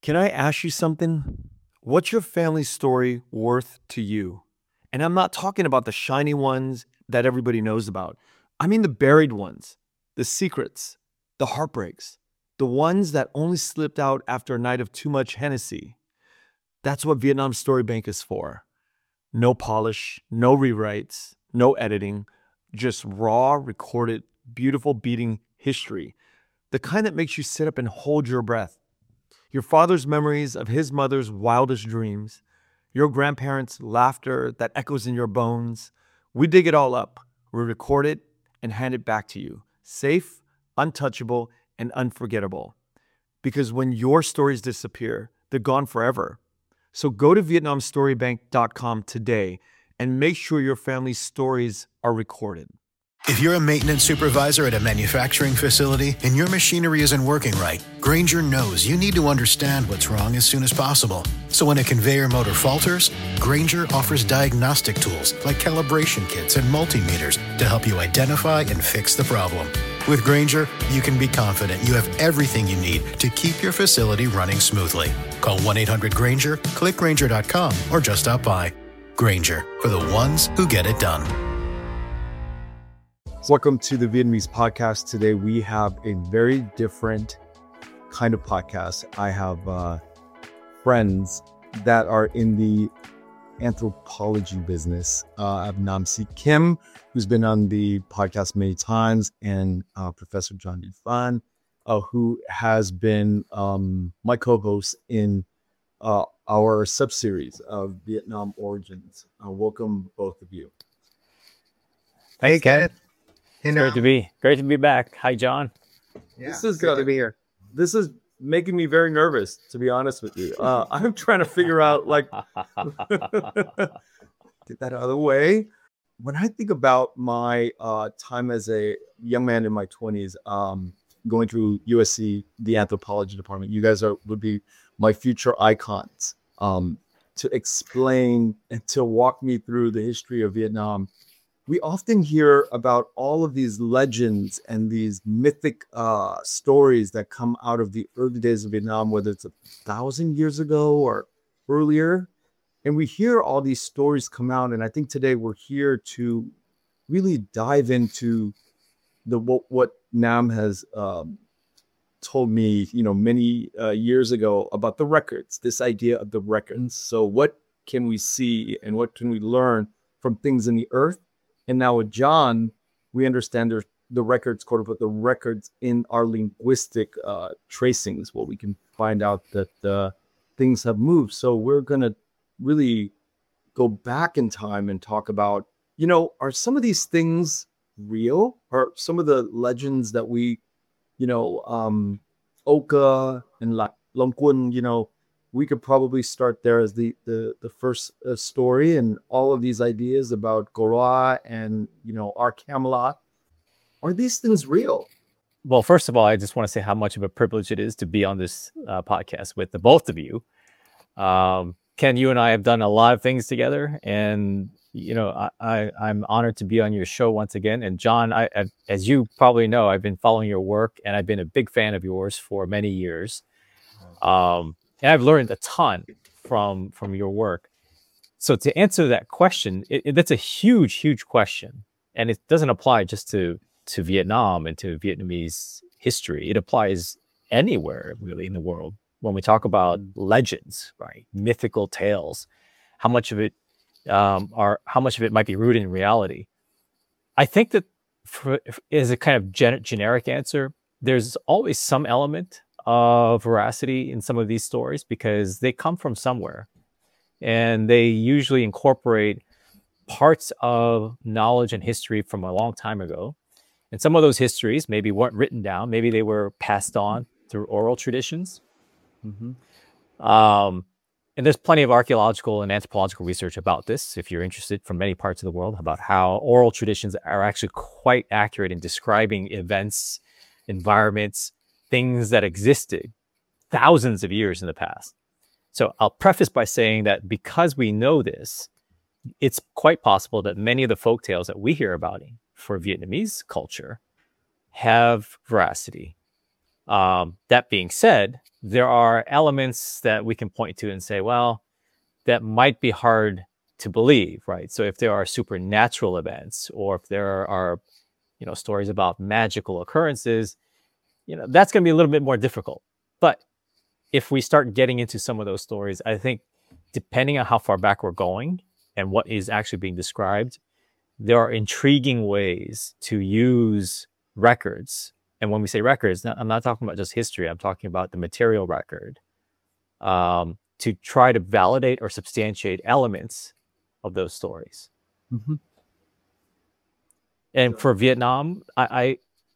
Can I ask you something? What's your family story worth to you? And I'm not talking about the shiny ones that everybody knows about. I mean the buried ones, the secrets, the heartbreaks, the ones that only slipped out after a night of too much Hennessy. That's what Vietnam Story Bank is for. No polish, no rewrites, no editing, just raw, recorded, beautiful beating history. The kind that makes you sit up and hold your breath. Your father's memories of his mother's wildest dreams, your grandparents' laughter that echoes in your bones. We dig it all up, we record it, and hand it back to you, safe, untouchable, and unforgettable. Because when your stories disappear, they're gone forever. So go to VietnamStoryBank.com today and make sure your family's stories are recorded. If you're a maintenance supervisor at a manufacturing facility and your machinery isn't working right, Grainger knows you need to understand what's wrong as soon as possible. So when a conveyor motor falters, Grainger offers diagnostic tools like calibration kits and multimeters to help you identify and fix the problem. With Grainger, you can be confident you have everything you need to keep your facility running smoothly. Call 1-800-GRAINGER, click Grainger.com, or just stop by. Grainger, for the ones who get it done. Welcome to the Vietnamese podcast. Today we have a very different kind of podcast. I have friends that are in the anthropology business. I have Nam Si Kim, who's been on the podcast many times, and Professor John D. Phan, who has been my co-host in our sub-series of Vietnam Origins. Welcome, both of you. Thanks, Kenneth. Great to be back. Hi, John. Yeah, this is good to be here. This is making me very nervous, to be honest with you. I'm trying to figure out, get that out of the way. When I think about my time as a young man in my 20s, going through USC, the anthropology department, you guys would be my future icons to explain and to walk me through the history of Vietnam. We often hear about all of these legends and these mythic stories that come out of the early days of Vietnam, whether it's 1,000 years ago or earlier. And we hear all these stories come out. And I think today we're here to really dive into what Nam has told me, many years ago about the records, this idea of the records. So what can we see and what can we learn from things in the earth? And now with John, we understand there's the records, quote unquote, the records in our linguistic tracings, where we can find out that things have moved. So we're going to really go back in time and talk about, are some of these things real? Are some of the legends that we, Oka and Long Quân, we could probably start there as the first story, and all of these ideas about Goroa and, our Camelot. Are these things real? Well, first of all, I just want to say how much of a privilege it is to be on this podcast with the both of you. Ken, you and I have done a lot of things together, and, I'm honored to be on your show once again. And John, as you probably know, I've been following your work, and I've been a big fan of yours for many years. And I've learned a ton from your work. So to answer that question, that's a huge, huge question. And it doesn't apply just to Vietnam and to Vietnamese history. It applies anywhere really in the world. When we talk about legends, right? Mythical tales, how much of it might be rooted in reality? I think that as a kind of generic answer, there's always some element of veracity in some of these stories because they come from somewhere, and they usually incorporate parts of knowledge and history from a long time ago. And some of those histories maybe weren't written down, maybe they were passed on through oral traditions. Mm-hmm. And there's plenty of archaeological and anthropological research about this, if you're interested, from many parts of the world, about how oral traditions are actually quite accurate in describing events, environments, things that existed thousands of years in the past. So I'll preface by saying that because we know this, it's quite possible that many of the folktales that we hear about for Vietnamese culture have veracity. That being said, there are elements that we can point to and say, well, that might be hard to believe, right? So if there are supernatural events, or if there are, stories about magical occurrences, that's going to be a little bit more difficult. But if we start getting into some of those stories, I think depending on how far back we're going and what is actually being described, there are intriguing ways to use records. And when we say records, I'm not talking about just history. I'm talking about the material record, to try to validate or substantiate elements of those stories. Mm-hmm. And for Vietnam, I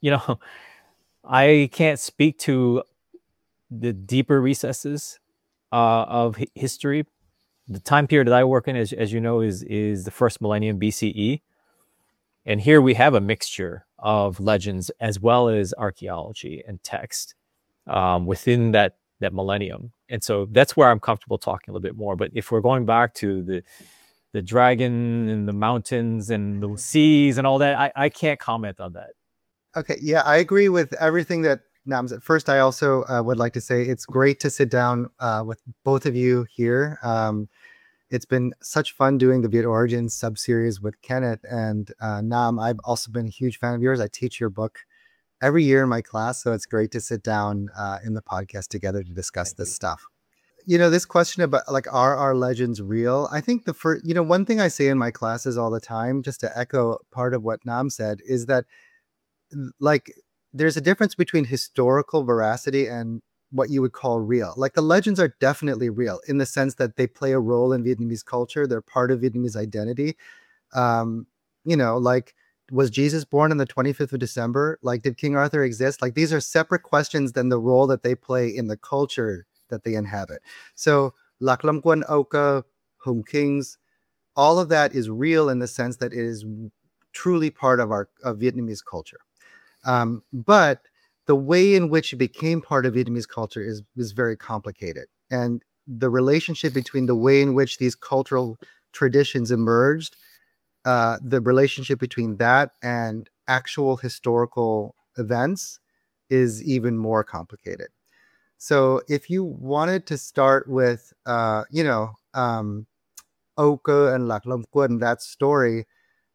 can't speak to the deeper recesses of history. The time period that I work in, as you know, is the first millennium BCE. And here we have a mixture of legends as well as archaeology and text within that millennium. And so that's where I'm comfortable talking a little bit more. But if we're going back to the dragon and the mountains and the seas and all that, I can't comment on that. Okay, yeah, I agree with everything that Nam said. First, I also would like to say it's great to sit down with both of you here. It's been such fun doing the Viet Origins sub-series with Kenneth and Nam. I've also been a huge fan of yours. I teach your book every year in my class, so it's great to sit down in the podcast together to discuss this stuff. This question about are our legends real? I think the first, one thing I say in my classes all the time, just to echo part of what Nam said, is that there's a difference between historical veracity and what you would call real. The legends are definitely real in the sense that they play a role in Vietnamese culture. They're part of Vietnamese identity. Was Jesus born on the 25th of December? Did King Arthur exist? These are separate questions than the role that they play in the culture that they inhabit. So Lạc Lâm Quân, Oka, Hùng Kings, all of that is real in the sense that it is truly part of Vietnamese culture. But the way in which it became part of Vietnamese culture is very complicated. And the relationship between the way in which these cultural traditions emerged, the relationship between that and actual historical events is even more complicated. So if you wanted to start with, Oka and Lạc Lâm Quân, that story,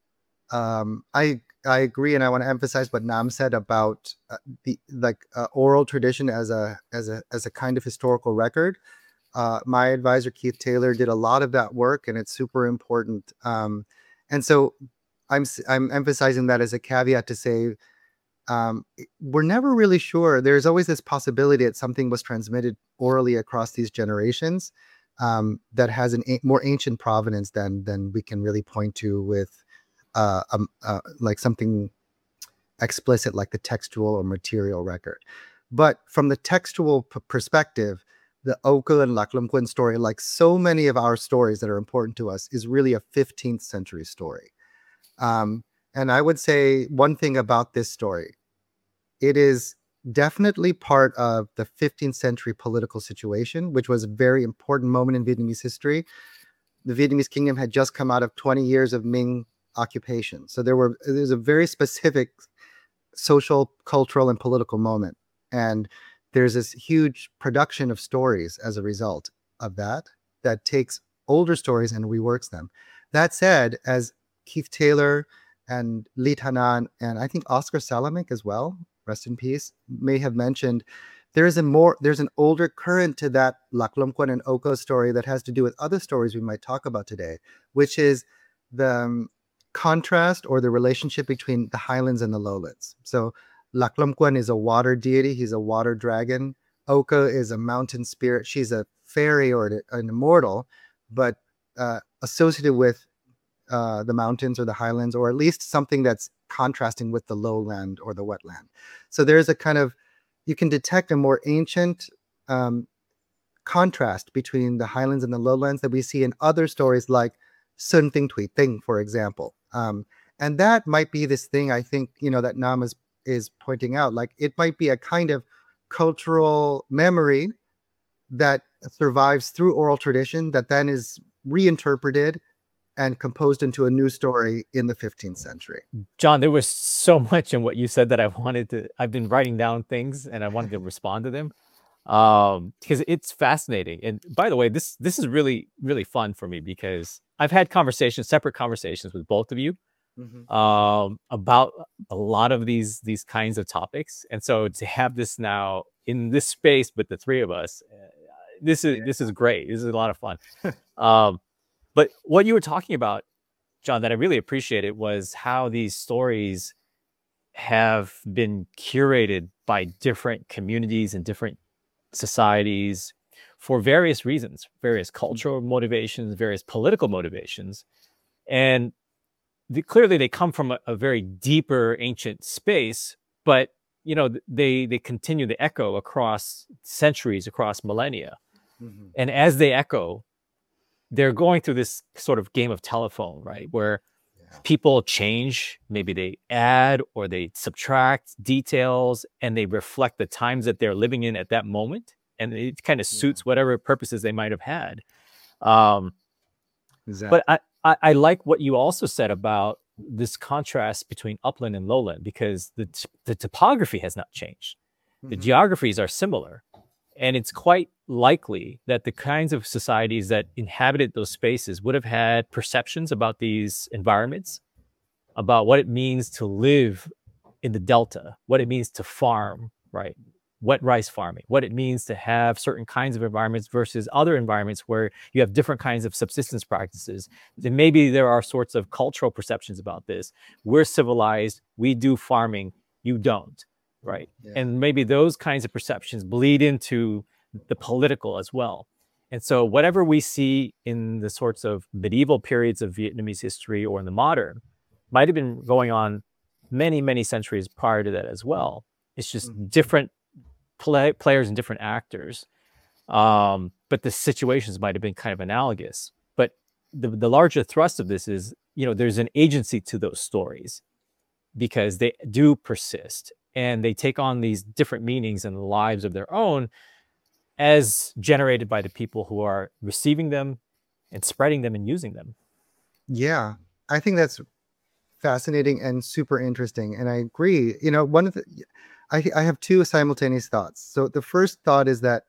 I agree, and I want to emphasize what Nam said about the oral tradition as a kind of historical record. My advisor Keith Taylor did a lot of that work, and it's super important. And so I'm emphasizing that as a caveat to say we're never really sure. There's always this possibility that something was transmitted orally across these generations that has a more ancient provenance than we can really point to with something explicit like the textual or material record. But from the textual perspective, the Oka and Lạc Lâm Quân story, like so many of our stories that are important to us, is really a 15th century story. And I would say one thing about this story, it is definitely part of the 15th century political situation, which was a very important moment in Vietnamese history. The Vietnamese kingdom had just come out of 20 years of Ming occupation. So there's a very specific social, cultural, and political moment. And there's this huge production of stories as a result of that takes older stories and reworks them. That said, as Keith Taylor and Lee Tanan, and I think Oscar Salamik as well, rest in peace, may have mentioned, there's an older current to that Lạc Lâm Quân and Oka story that has to do with other stories we might talk about today, which is the contrast or the relationship between the highlands and the lowlands. So Lạc Lâm Quân is a water deity. He's a water dragon. Oka is a mountain spirit. She's a fairy or an immortal, but associated with the mountains or the highlands, or at least something that's contrasting with the lowland or the wetland. So there's a kind of, you can detect a more ancient contrast between the highlands and the lowlands that we see in other stories like Sơn Tinh Thủy Tinh, for example. And that might be this thing, I think, that Nam is pointing out. Like, it might be a kind of cultural memory that survives through oral tradition that then is reinterpreted and composed into a new story in the 15th century. John, there was so much in what you said that I've been writing down things and I wanted to respond to them. Because it's fascinating. And by the way, this is really, really fun for me because I've had separate conversations with both of you about a lot of these kinds of topics. And so to have this now in this space with the three of us, this is great. This is a lot of fun. But what you were talking about, John, that I really appreciated was how these stories have been curated by different communities and different societies for various reasons, various cultural motivations, various political motivations. And clearly they come from a very deeper ancient space, but they continue to echo across centuries, across millennia. And as they echo, they're going through this sort of game of telephone, right? Where people change, maybe they add or they subtract details, and they reflect the times that they're living in at that moment. And it kind of suits whatever purposes they might have had. Exactly. But I like what you also said about this contrast between upland and lowland, because the topography has not changed. The geographies are similar. And it's quite likely that the kinds of societies that inhabited those spaces would have had perceptions about these environments, about what it means to live in the Delta, what it means to farm, right? Wet rice farming, what it means to have certain kinds of environments versus other environments where you have different kinds of subsistence practices. Then maybe there are sorts of cultural perceptions about this. We're civilized, we do farming, you don't. Right. Yeah. And maybe those kinds of perceptions bleed into the political as well. And so whatever we see in the sorts of medieval periods of Vietnamese history or in the modern might have been going on many, many centuries prior to that as well. It's just different players and different actors. But the situations might have been kind of analogous. But the larger thrust of this is, there's an agency to those stories because they do persist. And they take on these different meanings and lives of their own as generated by the people who are receiving them and spreading them and using them. Yeah, I think that's fascinating and super interesting. And I agree. One of I have two simultaneous thoughts. So the first thought is that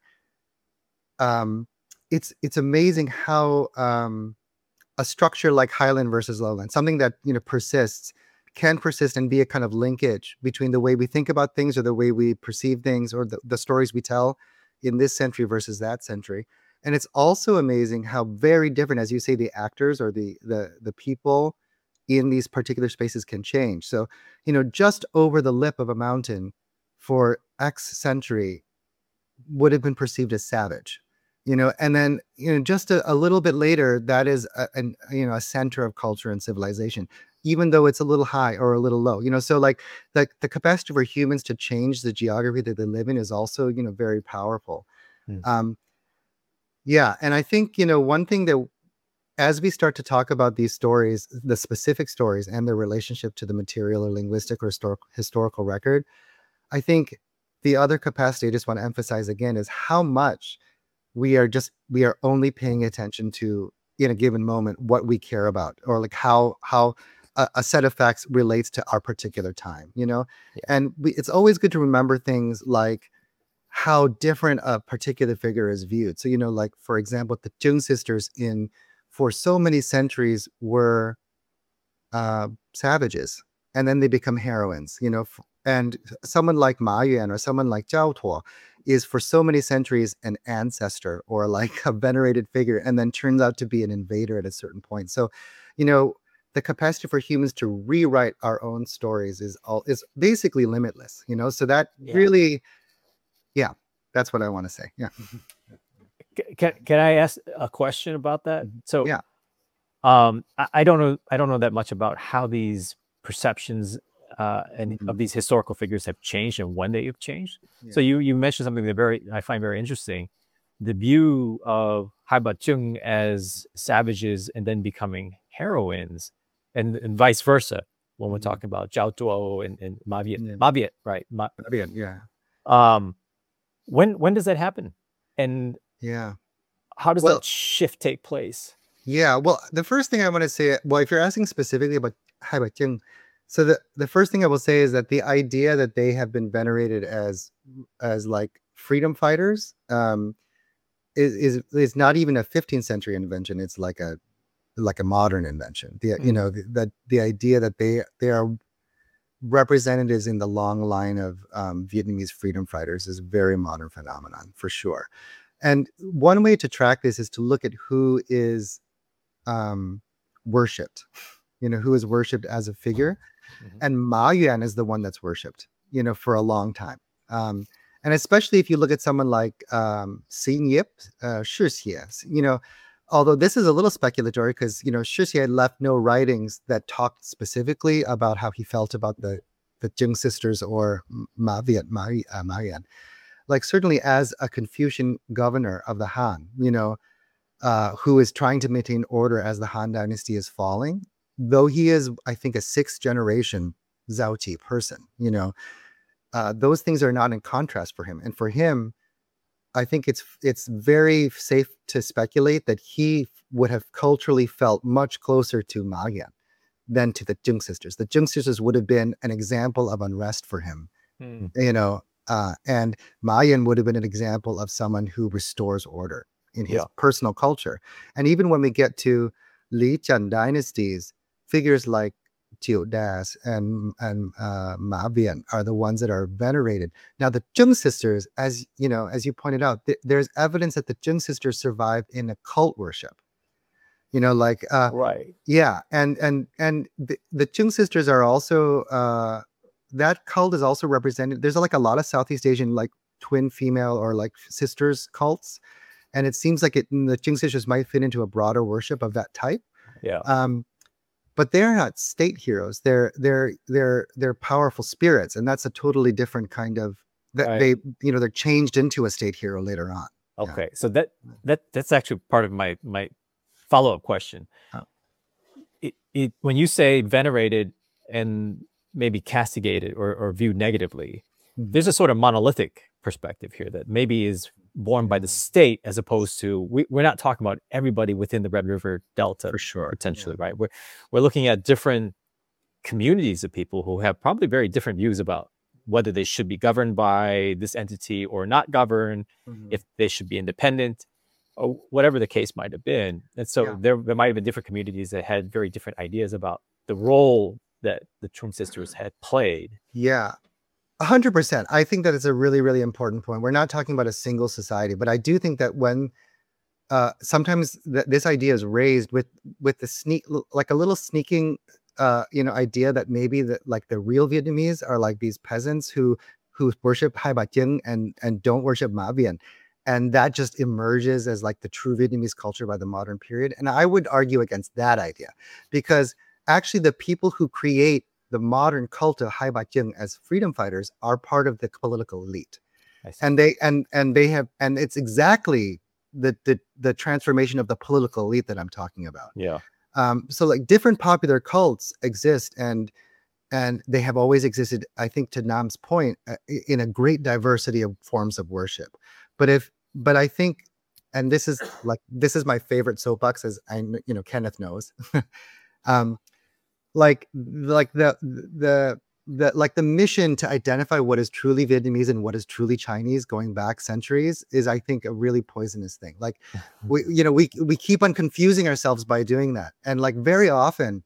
it's amazing how a structure like highland versus lowland, something that can persist and be a kind of linkage between the way we think about things or the way we perceive things or the stories we tell in this century versus that century. And it's also amazing how very different, as you say, the actors or the people in these particular spaces can change. So, just over the lip of a mountain for X century would have been perceived as savage, and then, just a little bit later, that is a center of culture and civilization, even though it's a little high or a little low, so like the capacity for humans to change the geography that they live in is also, very powerful. Yeah. And I think, one thing that as we start to talk about these stories, the specific stories and their relationship to the material or linguistic or historical record, I think the other capacity I just want to emphasize again is how much we are only paying attention to in a given moment what we care about, or like how a set of facts relates to our particular time, and it's always good to remember things like how different a particular figure is viewed. So, like, for example, the Zheng sisters for so many centuries were savages, and then they become heroines, and someone like Ma Yuan or someone like Zhao Tuo is for so many centuries an ancestor or like a venerated figure, and then turns out to be an invader at a certain point. So, the capacity for humans to rewrite our own stories is basically limitless, so that really, that's what I want to say. Yeah. Can I ask a question about that? So yeah, I don't know that much about how these perceptions of these historical figures have changed and when they have changed. Yeah. So you mentioned something that I find very interesting: the view of Haiba Zheng as savages and then becoming heroines, and vice versa when we're talking about Zhao Tuo and Ma Viet. Yeah. Ma Viet, right? Ma Viet, yeah. When does that happen? And how does that shift take place? Yeah, well, the first thing I want to say, well, if you're asking specifically about Haibacheng, so the first thing I will say is that the idea that they have been venerated as like freedom fighters is not even a 15th century invention. It's like a modern invention. The idea that they are representatives in the long line of Vietnamese freedom fighters is a very modern phenomenon for sure. And one way to track this is to look at who is worshipped, who is worshipped as a figure. Mhm. And Ma Yuan is the one that's worshipped, for a long time. And especially if you look at someone like Xin Yip, Shi Xie, although this is a little speculatory because, Shi Xie left no writings that talked specifically about how he felt about the Jing sisters or Ma Yuan. Like certainly as a Confucian governor of the Han, who is trying to maintain order as the Han dynasty is falling, though he is, I think, a sixth generation Zhao Qi person, those things are not in contrast for him. And for him, I think it's very safe to speculate that he would have culturally felt much closer to Ma Yan than to the Jing sisters. The Jing sisters would have been an example of unrest for him, and Ma Yan would have been an example of someone who restores order in his personal culture. And even when we get to Li Jian dynasties, figures like Jiu Das and Ma Bian are the ones that are venerated. Now, the Jing sisters, as you pointed out, there's evidence that the Jing sisters survived in a cult worship. Right. Yeah, and the Jing sisters are also that cult is also represented. There's like a lot of Southeast Asian like twin female or like sisters cults, and it seems like the Jing sisters might fit into a broader worship of that type. Yeah. But they're not state heroes. They're powerful spirits, and that's a totally different kind of they're changed into a state hero later on. Okay, so that's actually part of my follow-up question. When you say venerated and maybe castigated or viewed negatively, there's a sort of monolithic perspective here that maybe is borne by the state as opposed to we're not talking about everybody within the Red River Delta for sure, potentially, right? We're looking at different communities of people who have probably very different views about whether they should be governed by this entity or not governed, if they should be independent, or whatever the case might have been. And so there might have been different communities that had very different ideas about the role that the Chung sisters had played. Yeah. 100%. I think that is a really, really important point. We're not talking about a single society, but I do think that when sometimes this idea is raised with the like a little sneaking, idea that maybe the real Vietnamese are like these peasants who worship Hai Ba Jing and don't worship Ma Bien. And that just emerges as like the true Vietnamese culture by the modern period. And I would argue against that idea because actually the people who create the modern cult of Hai Ba Jing as freedom fighters are part of the political elite. And it's exactly the transformation of the political elite that I'm talking about. Yeah. So like different popular cults exist and they have always existed, I think, to Nam's point, in a great diversity of forms of worship. But I think, and this is my favorite soapbox, as Kenneth knows. Like the mission to identify what is truly Vietnamese and what is truly Chinese going back centuries is, I think, a really poisonous thing. Like we keep on confusing ourselves by doing that. And like very often,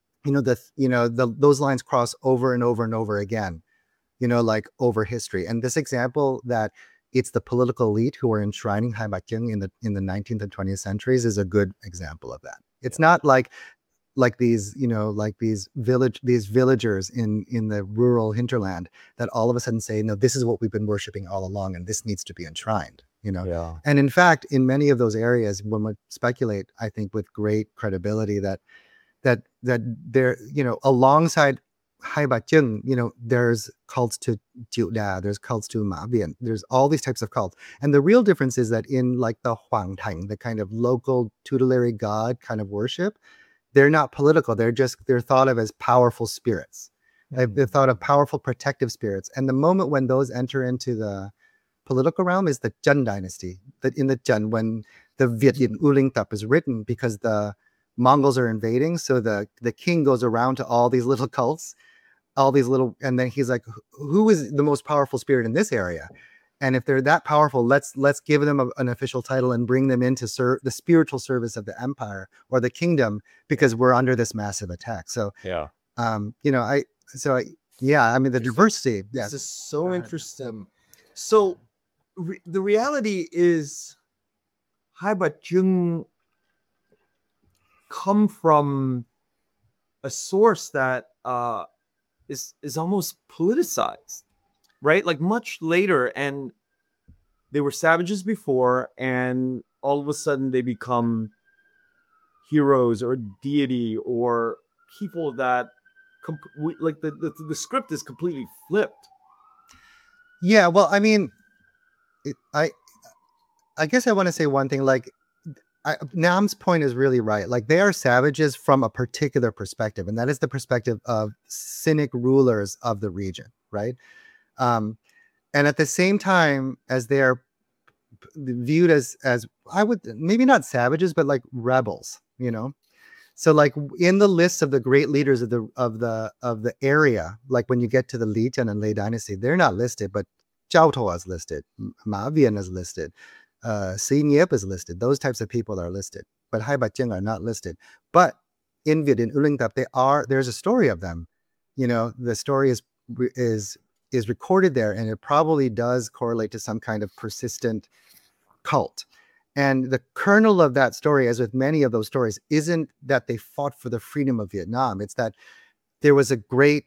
those lines cross over and over and over again, like over history. And this example that it's the political elite who are enshrining Hai Ba Jing in the 19th and 20th centuries is a good example of that. It's not like these villagers in the rural hinterland that all of a sudden say, no, this is what we've been worshiping all along and this needs to be enshrined, And in fact, in many of those areas, one would speculate, I think with great credibility that there, alongside Hai Ba Jing, there's cults to Jiu Da, there's cults to Ma Bian, there's all these types of cults. And the real difference is that in like the Huang Tang, the kind of local tutelary god kind of worship, they're not political. They're thought of as powerful spirits. They're thought of powerful protective spirits. And the moment when those enter into the political realm is the Zhen dynasty. That in the Zhen, when the Viet in Ulingtap is written because the Mongols are invading. So the king goes around to all these little cults, and then he's like, who is the most powerful spirit in this area? And if they're that powerful, let's give them an official title and bring them into the spiritual service of the empire or the kingdom, because we're under this massive attack. So Yeah. I mean, the diversity. This is so interesting. So the reality is, Hai Bachung come from a source that is almost politicized, right? Like much later, and they were savages before, and all of a sudden they become heroes or deity or people that like the script is completely flipped. Yeah, well, I mean, I guess I want to say one thing. Like, Nam's point is really right. Like, they are savages from a particular perspective, and that is the perspective of cynic rulers of the region, right? And at the same time as they are viewed as I would, maybe not savages, but like rebels, you know. So like in the list of the great leaders of the area, like when you get to the Li Jian and Lei dynasty, they're not listed, but Zhao Tuo is listed, Ma Vian is listed, Si Niep is listed. Those types of people are listed, but Hai Bacheng are not listed. But in Viet in Ulingtap, there's a story of them. You know, the story is recorded there, and it probably does correlate to some kind of persistent cult. And the kernel of that story, as with many of those stories, isn't that they fought for the freedom of Vietnam. It's that there was a great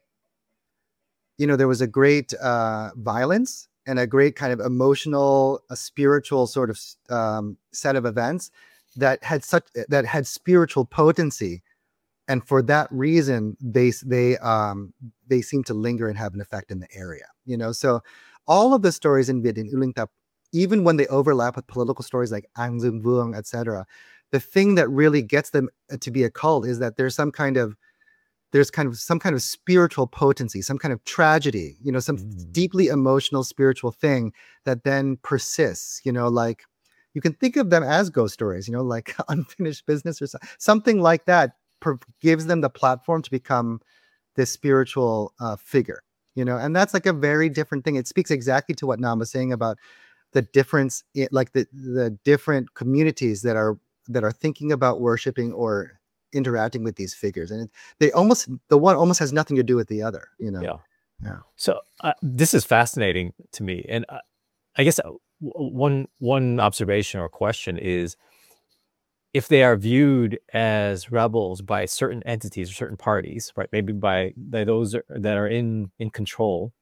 violence and a great kind of emotional, a spiritual sort of set of events that had spiritual potency. And for that reason, they seem to linger and have an effect in the area. You know, so all of the stories in Viet in Ulingtap, even when they overlap with political stories like An Dương Vương, etc., the thing that really gets them to be a cult is that there's some kind of spiritual potency, some kind of tragedy, you know, some deeply emotional spiritual thing that then persists. You know, like you can think of them as ghost stories, you know, like Unfinished Business or something like that, gives them the platform to become this spiritual figure, you know, and that's like a very different thing. It speaks exactly to what Nam was saying about the difference, like the different communities that are thinking about worshiping or interacting with these figures, and the one almost has nothing to do with the other, you know. Yeah. So this is fascinating to me, and I guess one observation or question is, if they are viewed as rebels by certain entities or certain parties, right? Maybe by those that are in control.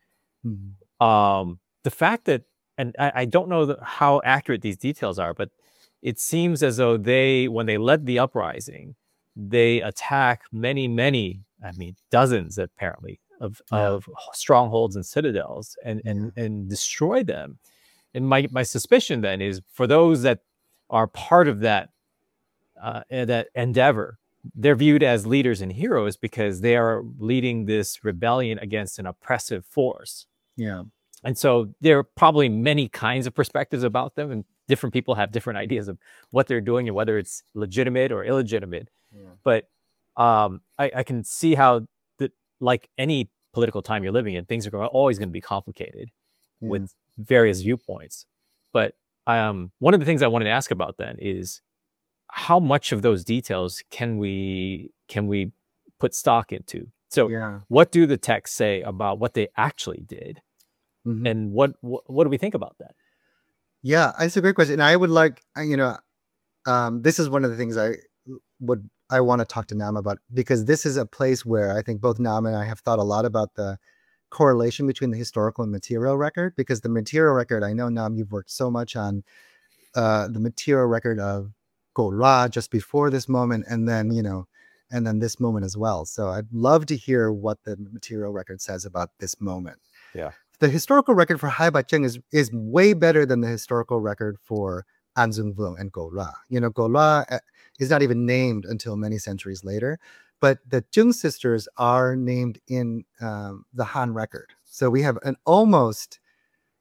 The fact that, and I don't know how accurate these details are, but it seems as though when they led the uprising, they attack many, I mean, dozens apparently of strongholds and citadels and destroy them. And my suspicion then is, for those that are part of that endeavor, they're viewed as leaders and heroes because they are leading this rebellion against an oppressive force. Yeah. And so there are probably many kinds of perspectives about them, and different people have different ideas of what they're doing and whether it's legitimate or illegitimate. Yeah. But I can see how, like any political time you're living in, things are always going to be complicated with various viewpoints. But one of the things I wanted to ask about then is, how much of those details can we put stock into? So what do the texts say about what they actually did? And what do we think about that? Yeah, it's a great question. I would like, you know, this is one of the things I want to talk to Nam about, because this is a place where I think both Nam and I have thought a lot about the correlation between the historical and material record. Because the material record, I know, Nam, you've worked so much on the material record of Go Ra just before this moment, and then, you know, and then this moment as well. So I'd love to hear what the material record says about this moment. Yeah. The historical record for Hai Bacheng is way better than the historical record for An Dương Vương and Go Ra. You know, Go Ra is not even named until many centuries later, but the Zheng sisters are named in the Han record. So we have an almost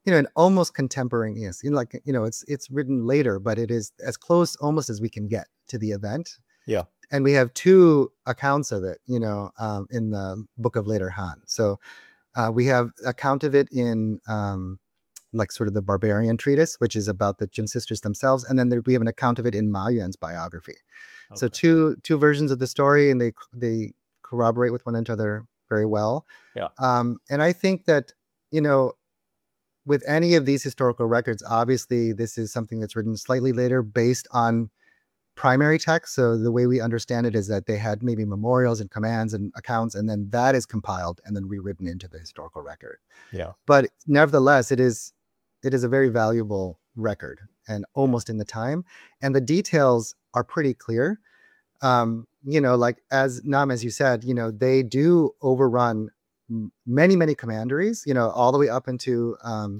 an almost contemporaneous, like, it's written later, but it is as close almost as we can get to the event. Yeah. And we have two accounts of it, in the Book of Later Han. So we have account of it in like sort of the Barbarian Treatise, which is about the Jung sisters themselves. And then we have an account of it in Ma Yuan's biography. Okay. So two versions of the story, and they corroborate with one another very well. Yeah. And I think that, with any of these historical records, obviously this is something that's written slightly later based on primary text. So the way we understand it is that they had maybe memorials and commands and accounts, and then that is compiled and then rewritten into the historical record. Yeah. But nevertheless, it is a very valuable record and almost in the time. And the details are pretty clear. Like as Nam, as you said, they do overrun many, many commanderies, all the way up into,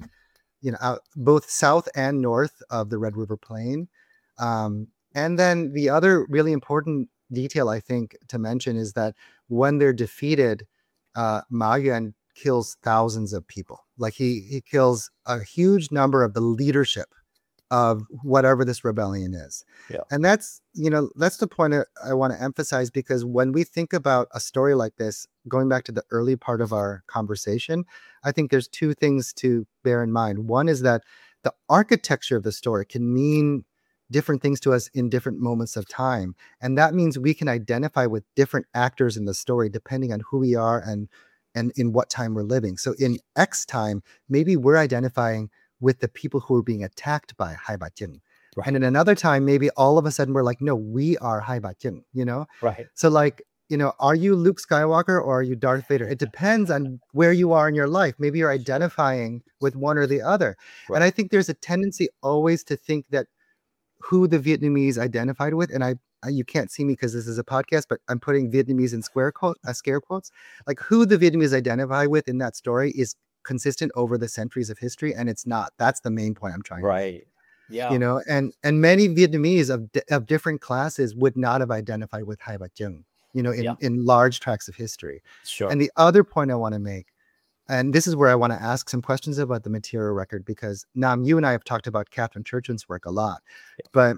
both south and north of the Red River Plain. And then the other really important detail, I think, to mention is that when they're defeated, Ma Yuan kills thousands of people. Like he kills a huge number of the leadership of whatever this rebellion is. Yeah. And that's the point I want to emphasize, because when we think about a story like this, going back to the early part of our conversation, I think there's two things to bear in mind. One is that the architecture of the story can mean different things to us in different moments of time. And that means we can identify with different actors in the story depending on who we are and in what time we're living. So in X time, maybe we're identifying with the people who are being attacked by Haiba Jing. Right. And in another time, maybe all of a sudden we're like, no, we are Haiba Jing, Right. So like, are you Luke Skywalker or are you Darth Vader? It depends on where you are in your life. Maybe you're identifying with one or the other. Right. And I think there's a tendency always to think that who the Vietnamese identified with, and you can't see me because this is a podcast, but I'm putting Vietnamese in scare quotes, like who the Vietnamese identify with in that story is consistent over the centuries of history, and it's not. That's the main point I'm trying to make. Yeah. And many Vietnamese of different classes would not have identified with Hai Ba Jung, in large tracts of history. Sure. And the other point I want to make, and this is where I want to ask some questions about the material record, because Nam, you and I have talked about Catherine Churchland's work a lot, but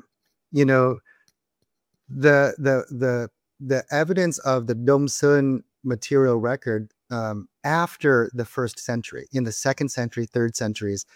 the evidence of the Dom Sun material record after the 1st century, in the 2nd century, 3rd centuries,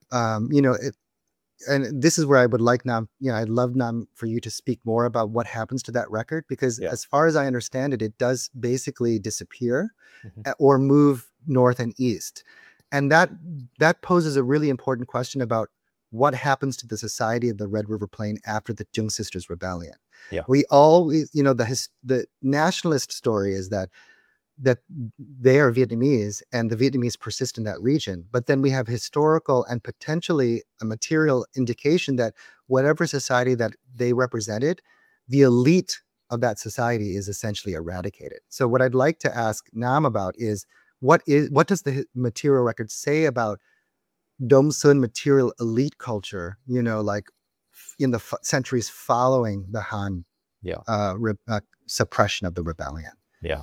and this is where I would like Nam, I'd love Nam for you to speak more about what happens to that record, because as far as I understand it, it does basically disappear or move north and east. And that poses a really important question about what happens to the society of the Red River Plain after the Jung Sisters Rebellion. Yeah. We always, the nationalist story is that they are Vietnamese and the Vietnamese persist in that region. But then we have historical and potentially a material indication that whatever society that they represented, the elite of that society is essentially eradicated. So what I'd like to ask Nam about is what does the material record say about Dom Sun material elite culture, like in the centuries following the Han suppression of the rebellion? Yeah.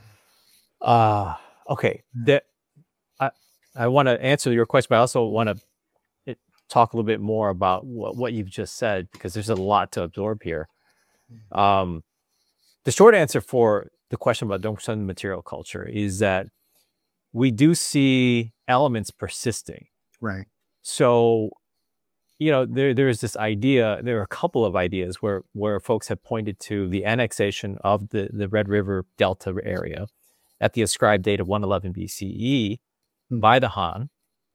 Okay. I want to answer your question, but I also want to talk a little bit more about what you've just said, because there's a lot to absorb here. The short answer for the question about Dong Sun material culture is that we do see elements persisting. Right. So, there is this idea, there are a couple of ideas where folks have pointed to the annexation of the Red River Delta area at the ascribed date of 111 BCE by the Han.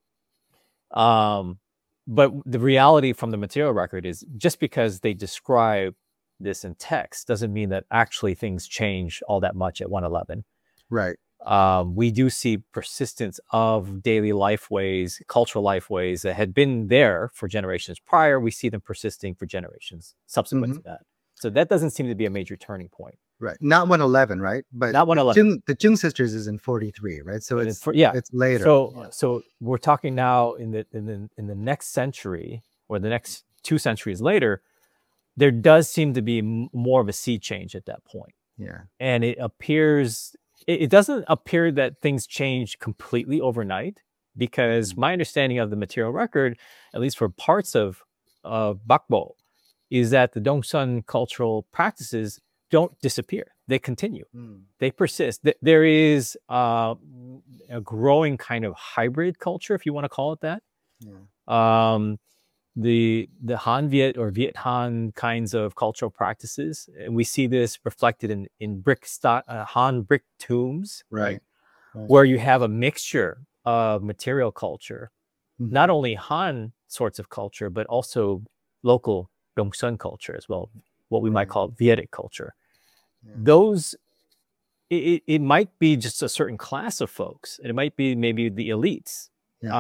But the reality from the material record is just because they describe this in text doesn't mean that actually things change all that much at 111. Right. We do see persistence of daily life ways, cultural life ways that had been there for generations prior. We see them persisting for generations subsequent to that. So that doesn't seem to be a major turning point. Right. Not 111, right? But not 111. The Jung sisters is in 43, right? So it's later. So we're talking now in the next century, or the next 2 centuries later, there does seem to be more of a sea change at that point. Yeah. And it appears, it doesn't appear that things change completely overnight, because my understanding of the material record, at least for parts of Bakbo, is that the Dongsun cultural practices don't disappear. They continue. They persist. There is a growing kind of hybrid culture, if you want to call it that. The Han Viet or Viet Han kinds of cultural practices, and we see this reflected in Han brick tombs, Right. where you have a mixture of material culture, not only Han sorts of culture, but also local Dongsun culture as well, what we might call Vietic culture. Those, it might be just a certain class of folks, and it might be maybe the elites.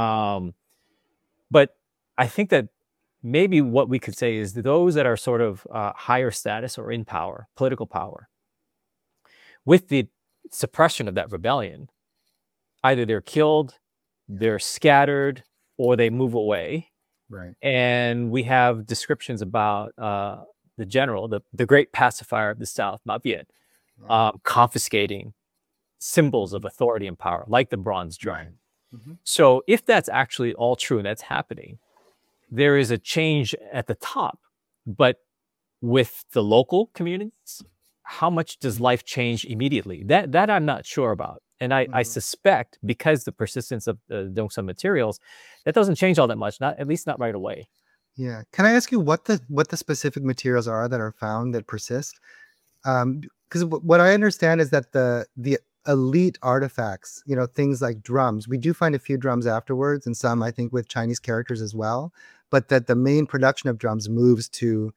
But I think that maybe what we could say is that those that are sort of higher status or in power, political power, with the suppression of that rebellion, either they're killed, they're scattered, or they move away. Right. And we have descriptions about the general, the great pacifier of the South, Ma Viet, confiscating symbols of authority and power, like the bronze drum. So if that's actually all true and that's happening, there is a change at the top. But with the local communities, how much does life change immediately? That I'm not sure about. And I suspect, because the persistence of the Dongsun materials, that doesn't change all that much, at least not right away. Yeah. Can I ask you what the specific materials are that are found that persist? Because what I understand is that the elite artifacts, things like drums, we do find a few drums afterwards, and some, I think, with Chinese characters as well, but that the main production of drums moves to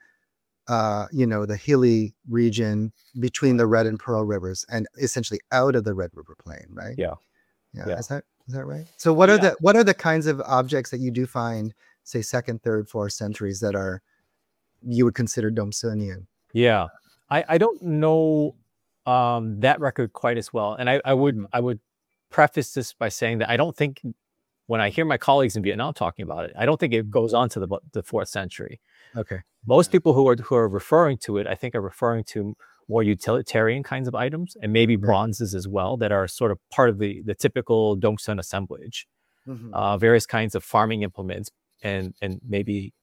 the hilly region between the Red and Pearl rivers, and essentially out of the Red River Plain, right? Yeah. Is that right? So what are the kinds of objects that you do find, say, 2nd, 3rd, 4th centuries that you would consider Dongsunnian? Yeah, I don't know that record quite as well, and I would preface this by saying that I don't think, when I hear my colleagues in Vietnam talking about it, I don't think it goes on to the 4th century. Okay. Most people who are referring to it, I think, are referring to more utilitarian kinds of items, and maybe bronzes as well, that are sort of part of the typical Dongsun assemblage. Various kinds of farming implements and maybe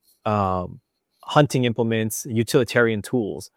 hunting implements, utilitarian tools.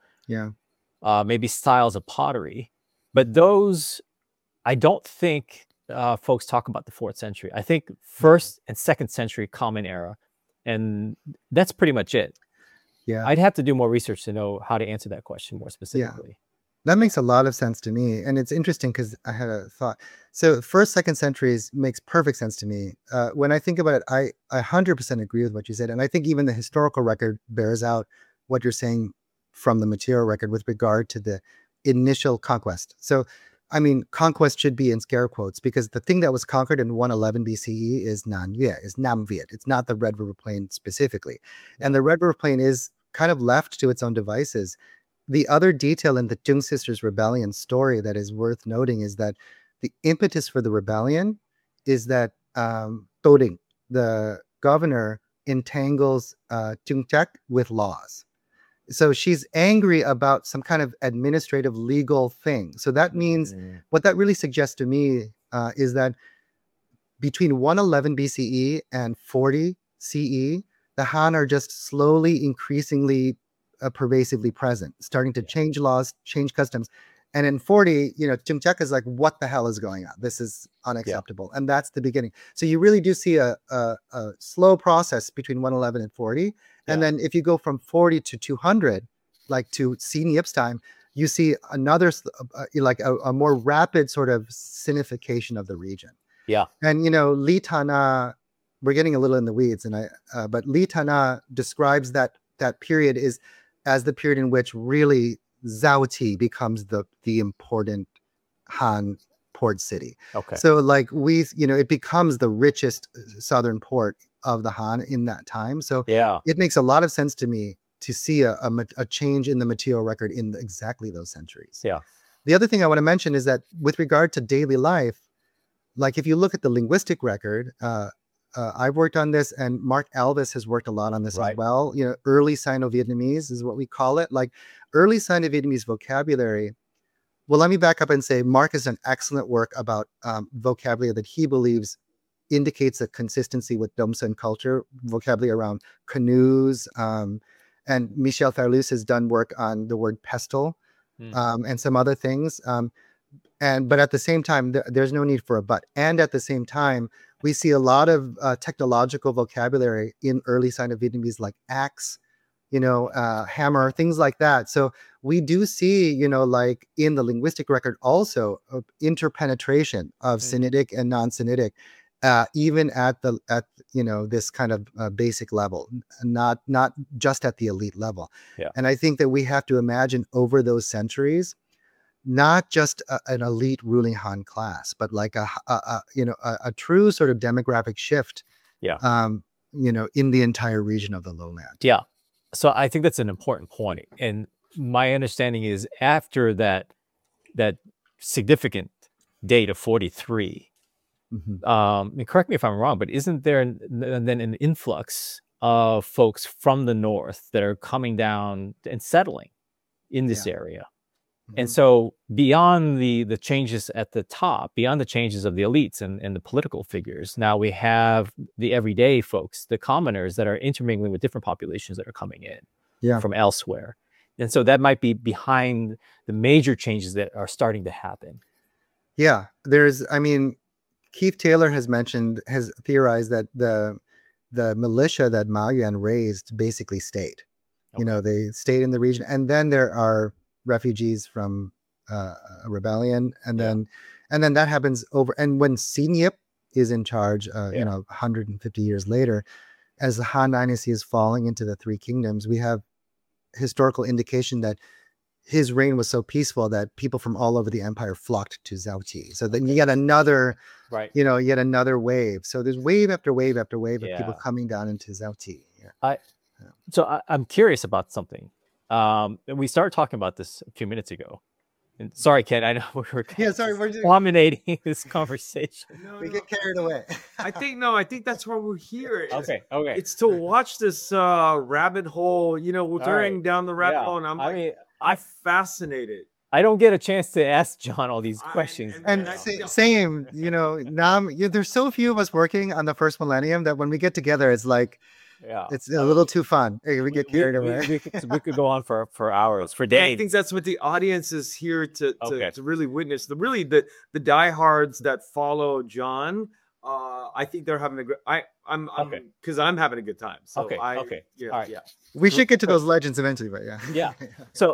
Maybe styles of pottery. But those, I don't think folks talk about the 4th century. I think 1st and 2nd century Common Era, and that's pretty much it. I'd have to do more research to know how to answer that question more specifically. That makes a lot of sense to me. And it's interesting because I had a thought. So 1st, 2nd centuries makes perfect sense to me. When I think about it, I 100% agree with what you said. And I think even the historical record bears out what you're saying from the material record with regard to the initial conquest. So, I mean, conquest should be in scare quotes, because the thing that was conquered in 111 BCE is Nam Viet. It's not the Red River Plain specifically. And the Red River Plain is kind of left to its own devices. The other detail in the Jung Sisters rebellion story that is worth noting is that the impetus for the rebellion is that Toding, the governor, entangles Jung Chak with laws. So she's angry about some kind of administrative legal thing. So that means what that really suggests to me is that between 111 BCE and 40 CE, the Han are just slowly, increasingly, pervasively present, starting to change laws, change customs. And in 40, Jung Chak is like, what the hell is going on? This is unacceptable. And that's the beginning. So you really do see a slow process between 111 and 40. And then if you go from 40 to 200, like to Xin Yip's time, you see another, a more rapid sort of sinification of the region. And, Li Tana, we're getting a little in the weeds, but Li Tana describes that period as the period in which really Zhaoti becomes the important Han port city. So it becomes the richest southern port of the Han in that time. So it makes a lot of sense to me to see a change in the material record in exactly those centuries. The other thing I want to mention is that with regard to daily life, like if you look at the linguistic record, I've worked on this, and Mark Alvis has worked a lot on this as well. Early Sino-Vietnamese is what we call it. Like early Sino-Vietnamese vocabulary. Well, let me back up and say Mark has done excellent work about vocabulary that he believes indicates a consistency with Domsun culture, vocabulary around canoes. And Michel Ferlus has done work on the word pestle and some other things. But at the same time, there's no need for a but. And at the same time, we see a lot of technological vocabulary in early Sino-Vietnamese, like axe, hammer, things like that. So we do see, like in the linguistic record, also interpenetration of Sinitic and non-Sinitic, even at this kind of basic level, not just at the elite level. Yeah. And I think that we have to imagine over those centuries, not just an elite ruling Han class, but like a true sort of demographic shift. Yeah. In the entire region of the lowland. Yeah. So I think that's an important point. And my understanding is after that significant date of 43, correct me if I'm wrong, but isn't there then an influx of folks from the north that are coming down and settling in this area? And so beyond the changes at the top, beyond the changes of the elites and the political figures, now we have the everyday folks, the commoners that are intermingling with different populations that are coming in from elsewhere. And so that might be behind the major changes that are starting to happen. Yeah, Keith Taylor has theorized that the militia that Ma Yuan raised basically stayed. Okay. They stayed in the region. And then there are refugees from a rebellion, and then that happens over. And when Xinip is in charge, 150 years later, as the Han Dynasty is falling into the Three Kingdoms, we have historical indication that his reign was so peaceful that people from all over the empire flocked to Zhaoqi. So then you get another, yet another wave. So there's wave after wave after wave of people coming down into Zhaoqi. So I'm curious about something. We started talking about this a few minutes ago. And sorry, Ken, I know we're dominating this conversation. We get carried away. I think that's why we're here. Okay. It's to watch this rabbit hole. We're turning down the rabbit hole, and I'm fascinated. I don't get a chance to ask John all these questions. Same, Nam. There's so few of us working on the first millennium that when we get together, it's like. Yeah, it's a little too fun. We get carried away. We could go on for hours, for days. I think that's what the audience is here to really witness. The diehards that follow John. I think they're having a good. I'm because I'm having a good time. So okay. All right. Yeah. We should get to those legends eventually, but yeah. Yeah. So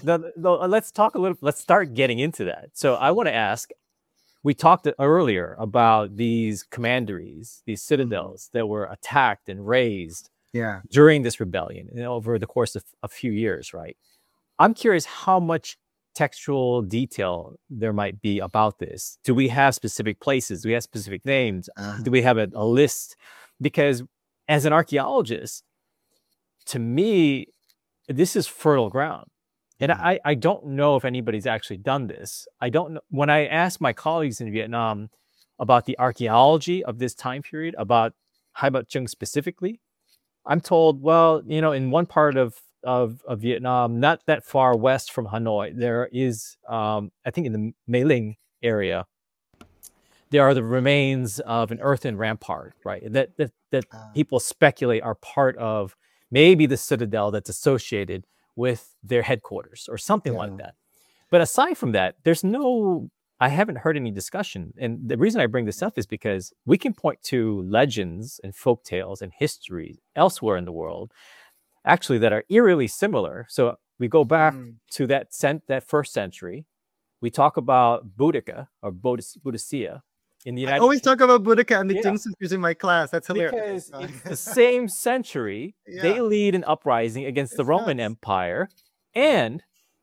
let's talk a little. Let's start getting into that. So I want to ask. We talked earlier about these commanderies, these citadels that were attacked and razed during this rebellion over the course of a few years, right? I'm curious how much textual detail there might be about this. Do we have specific places? Do we have specific names? Do we have a list? Because as an archaeologist, to me, this is fertile ground. And I don't know if anybody's actually done this. I don't know. When I ask my colleagues in Vietnam about the archaeology of this time period, about Hai Bát Trưng specifically, I'm told, well, in one part of Vietnam, not that far west from Hanoi, there is, I think in the Mê Linh area, there are the remains of an earthen rampart, right? That people speculate are part of maybe the citadel that's associated with their headquarters or something like that. But aside from that, I haven't heard any discussion. And the reason I bring this up is because we can point to legends and folk tales and history elsewhere in the world, actually, that are eerily similar. So we go back to that first century. We talk about Boudica or Boudicca in the United States. I always talk about Boudica and the Jing Sutras in my class. That's hilarious. Because it's the same century, they lead an uprising against the Roman Empire, and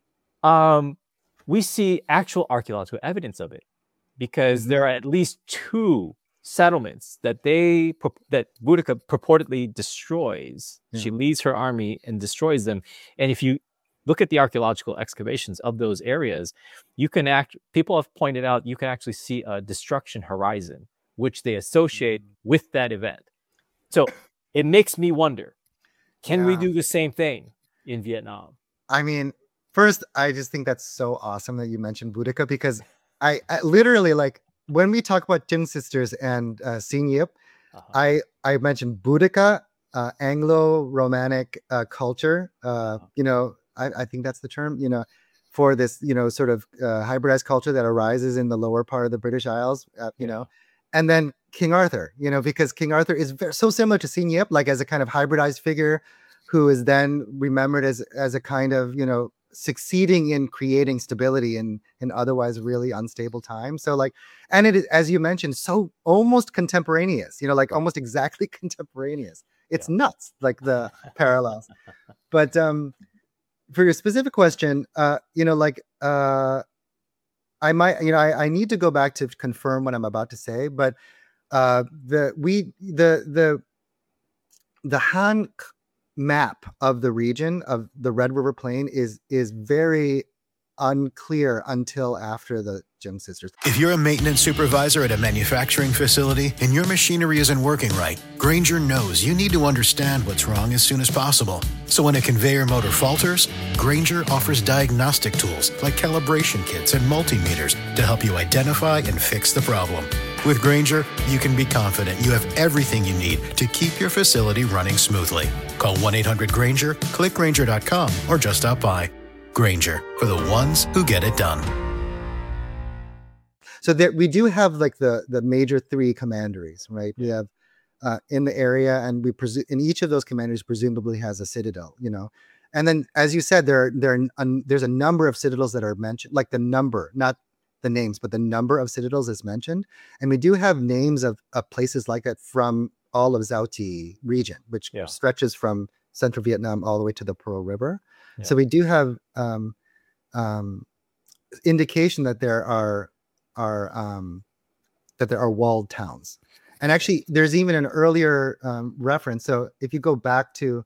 we see actual archaeological evidence of it, because there are at least 2 settlements that Boudica purportedly destroys. She leads her army and destroys them. And if you look at the archaeological excavations of those areas, people have pointed out, you can actually see a destruction horizon, which they associate with that event. So it makes me wonder, can we do the same thing in Vietnam? I mean, first, I just think that's so awesome that you mentioned Boudica, because I literally, like, when we talk about Jung sisters and Xin Yip, Uh-huh. I mentioned Boudica, Anglo-Romantic culture. I think that's the term. For this, sort of hybridized culture that arises in the lower part of the British Isles. And then King Arthur. Because King Arthur is so similar to Xin Yip, like as a kind of hybridized figure, who is then remembered as a kind of succeeding in creating stability in otherwise really unstable times. So like, and it is, as you mentioned, so almost contemporaneous, like almost exactly contemporaneous. It's nuts, like the parallels. But for your specific question, I might, I need to go back to confirm what I'm about to say, but the Han map of the region of the Red River Plain is very unclear until after the Jung sisters. If you're a maintenance supervisor at a manufacturing facility and your machinery isn't working right, Grainger knows you need to understand what's wrong as soon as possible. So when a conveyor motor falters, Grainger offers diagnostic tools like calibration kits and multimeters to help you identify and fix the problem. With Grainger, you can be confident you have everything you need to keep your facility running smoothly. Call 1-800-GRAINGER, click Grainger.com, or just stop by. Grainger, for the ones who get it done. So that we do have like the major three commanderies, right? We have in the area, and we presume in each of those commanderies presumably has a citadel, And then, as you said, there's a number of citadels that are mentioned, like the number, not the names, but the number of citadels is mentioned. And we do have names of places like that from all of Giao Thi region, which stretches from central Vietnam all the way to the Pearl River. Yeah. So we do have indication that there are walled towns. And actually, there's even an earlier reference. So if you go back to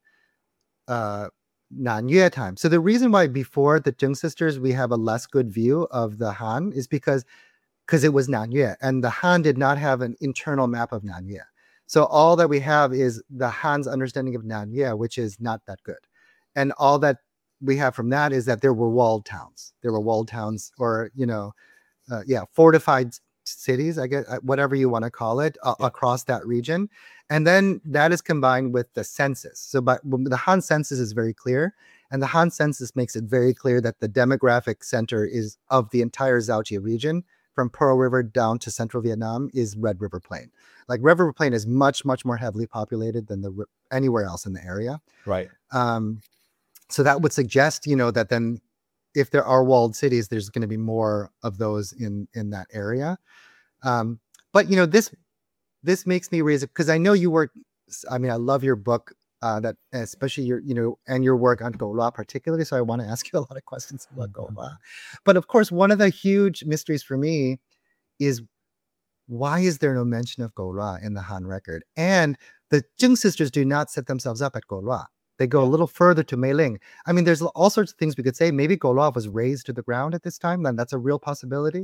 Nan Yue time. So the reason why before the Jung sisters we have a less good view of the Han is because it was Nan Yue, and the Han did not have an internal map of Nan Yue. So all that we have is the Han's understanding of Nan Yue, which is not that good. And all that we have from that is that there were walled towns. There were walled towns, or fortified cities, I guess, whatever you want to call it, across that region. And then that is combined with the census. So the Han census is very clear, and the Han census makes it very clear that the demographic center is of the entire Giao Chi region, from Pearl River down to central Vietnam, is Red River Plain. Like Red River Plain is much, much more heavily populated than anywhere else in the area. Right. So that would suggest, that then if there are walled cities, there's going to be more of those in that area. But this makes me raise it, because I know you work. I mean, I love your book, that especially your work on Go Loa particularly. So I want to ask you a lot of questions about Go Loa. But of course, one of the huge mysteries for me is, why is there no mention of Go Loa in the Han record? And the Jung sisters do not set themselves up at Go Loa. They go a little further to Mei Ling. I mean, there's all sorts of things we could say. Maybe Go Loa was razed to the ground at this time, then that's a real possibility.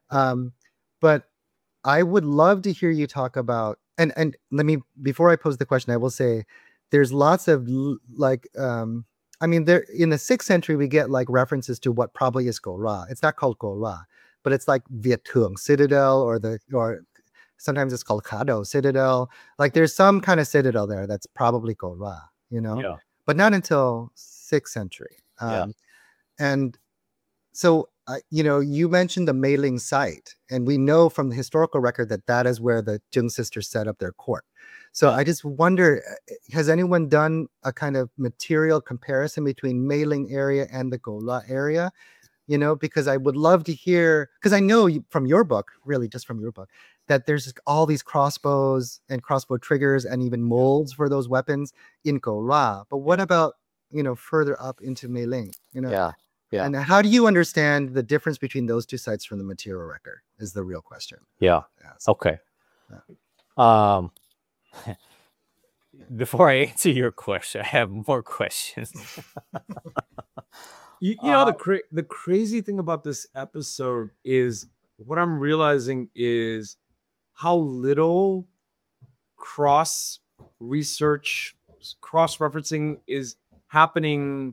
But I would love to hear you talk about, and let me, before I pose the question, I will say there's lots of there in the 6th century, we get like references to what probably is Go Loa. It's not called Go Loa, but it's like Viet Thuong Citadel, or sometimes it's called Khado Citadel. Like there's some kind of citadel there that's probably Go Loa, but not until 6th century. And so, you mentioned the Mei Ling site, and we know from the historical record that is where the Jung sisters set up their court. So I just wonder, has anyone done a kind of material comparison between Mei Ling area and the Go Loa area? Because I would love to hear, because I know from your book, really just from your book, that there's all these crossbows and crossbow triggers and even molds for those weapons in Go Loa. But what about, further up into Mei Ling? Yeah. And how do you understand the difference between those two sites from the material record is the real question. Yeah. Okay. Before I answer your question, I have more questions. The crazy thing about this episode is, what I'm realizing is how little cross-referencing is happening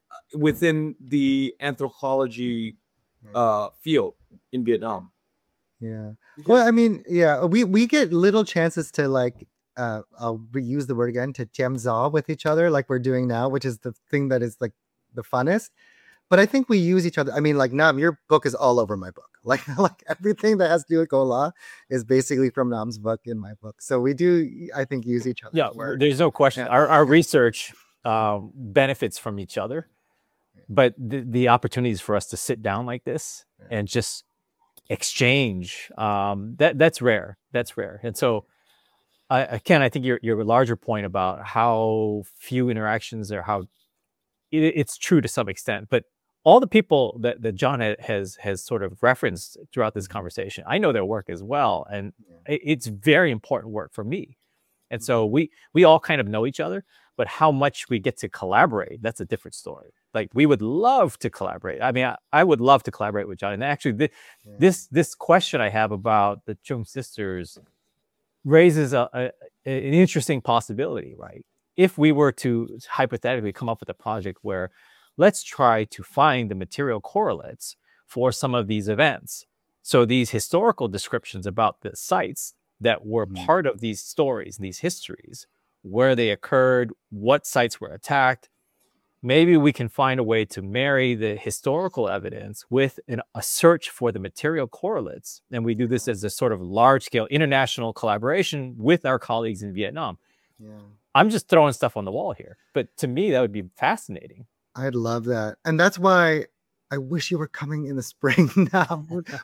within the anthropology field in Vietnam. Yeah. Well, I mean, yeah, we get little chances to like I'll reuse the word again, to tiamza with each other like we're doing now, which is the thing that is like the funnest. But I think we use each other. I mean, like Nam, your book is all over my book. Like everything that has to do with Gola is basically from Nam's book in my book. So we do, I think, use each other. Yeah, there's no question. Our research benefits from each other, but the opportunities for us to sit down like this and just exchange, that's rare. That's rare. And so, Ken, I think your larger point about how few interactions or how it's true to some extent, but all the people that John has sort of referenced throughout this conversation, I know their work as well, and it's very important work for me. And so we all kind of know each other, but how much we get to collaborate, that's a different story. Like we would love to collaborate. I mean, I would love to collaborate with John. And actually, this question I have about the Chung sisters raises an interesting possibility, right? If we were to hypothetically come up with a project where let's try to find the material correlates for some of these events. So these historical descriptions about the sites that were part of these stories, these histories, where they occurred, what sites were attacked. Maybe we can find a way to marry the historical evidence with a search for the material correlates. And we do this as a sort of large-scale international collaboration with our colleagues in Vietnam. Yeah. I'm just throwing stuff on the wall here. But to me, that would be fascinating. I'd love that. And that's why I wish you were coming in the spring now.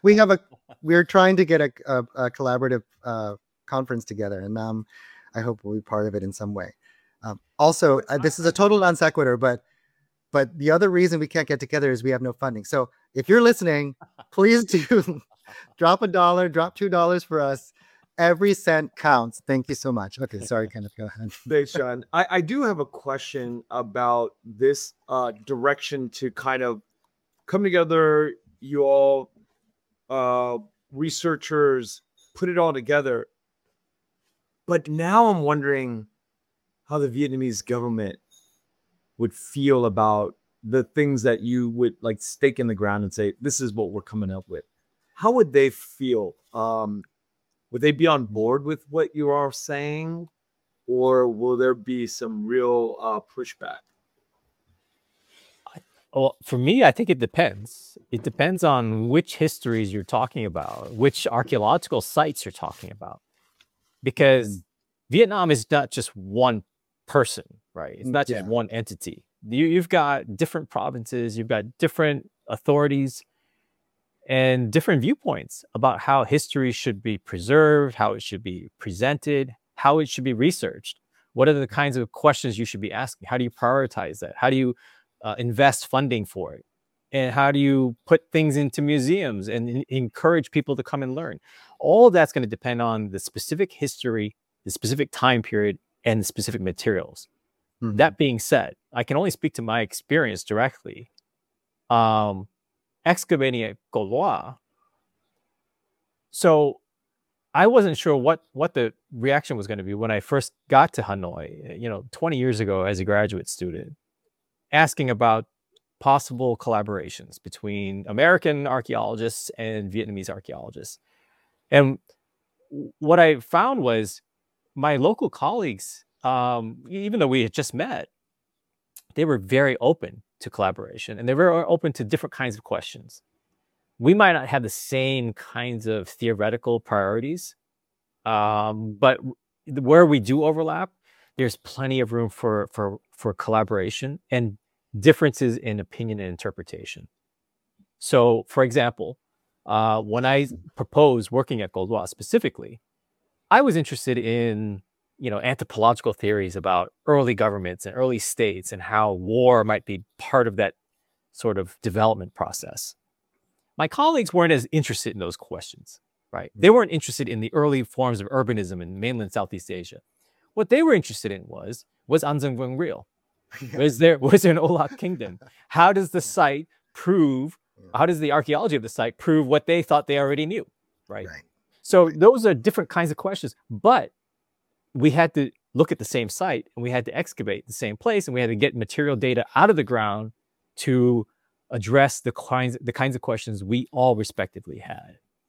We're trying to get a collaborative conference together. And I hope we'll be part of it in some way. Also, this is a total non sequitur, but the other reason we can't get together is we have no funding. So if you're listening, please do drop $1, drop $2 for us. Every cent counts. Thank you so much. Okay, sorry, Kenneth, go ahead. Thanks, John. I do have a question about this direction to kind of come together. You all researchers put it all together. But now I'm wondering how the Vietnamese government would feel about the things that you would like stake in the ground and say, this is what we're coming up with. How would they feel? Would they be on board with what you are saying? Or will there be some real pushback? Well, for me, I think it depends. It depends on which histories you're talking about, which archaeological sites you're talking about. Because Vietnam is not just one person, right? It's not just one entity. You've got different provinces, you've got different authorities, and different viewpoints about how history should be preserved, how it should be presented, how it should be researched. What are the kinds of questions you should be asking? How do you prioritize that? How do you invest funding for it? And how do you put things into museums and encourage people to come and learn? All of that's going to depend on the specific history, the specific time period, and the specific materials. Mm-hmm. That being said, I can only speak to my experience directly. Excavating at Co Loa. So I wasn't sure what the reaction was going to be when I first got to Hanoi, 20 years ago as a graduate student, asking about possible collaborations between American archaeologists and Vietnamese archaeologists. And what I found was my local colleagues, even though we had just met, they were very open to collaboration and they were open to different kinds of questions. We might not have the same kinds of theoretical priorities, but where we do overlap, there's plenty of room for collaboration and differences in opinion and interpretation. So, for example, when I proposed working at Co Loa specifically, I was interested in anthropological theories about early governments and early states and how war might be part of that sort of development process. My colleagues weren't as interested in those questions, right? They weren't interested in the early forms of urbanism in mainland Southeast Asia. What they were interested in was Anzeng Veng real? Was there an Olak kingdom? How does the site prove, how does the archaeology of the site prove what they thought they already knew, right? So those are different kinds of questions, but we had to look at the same site and we had to excavate the same place and we had to get material data out of the ground to address the kinds of questions we all respectively had. Mm-hmm.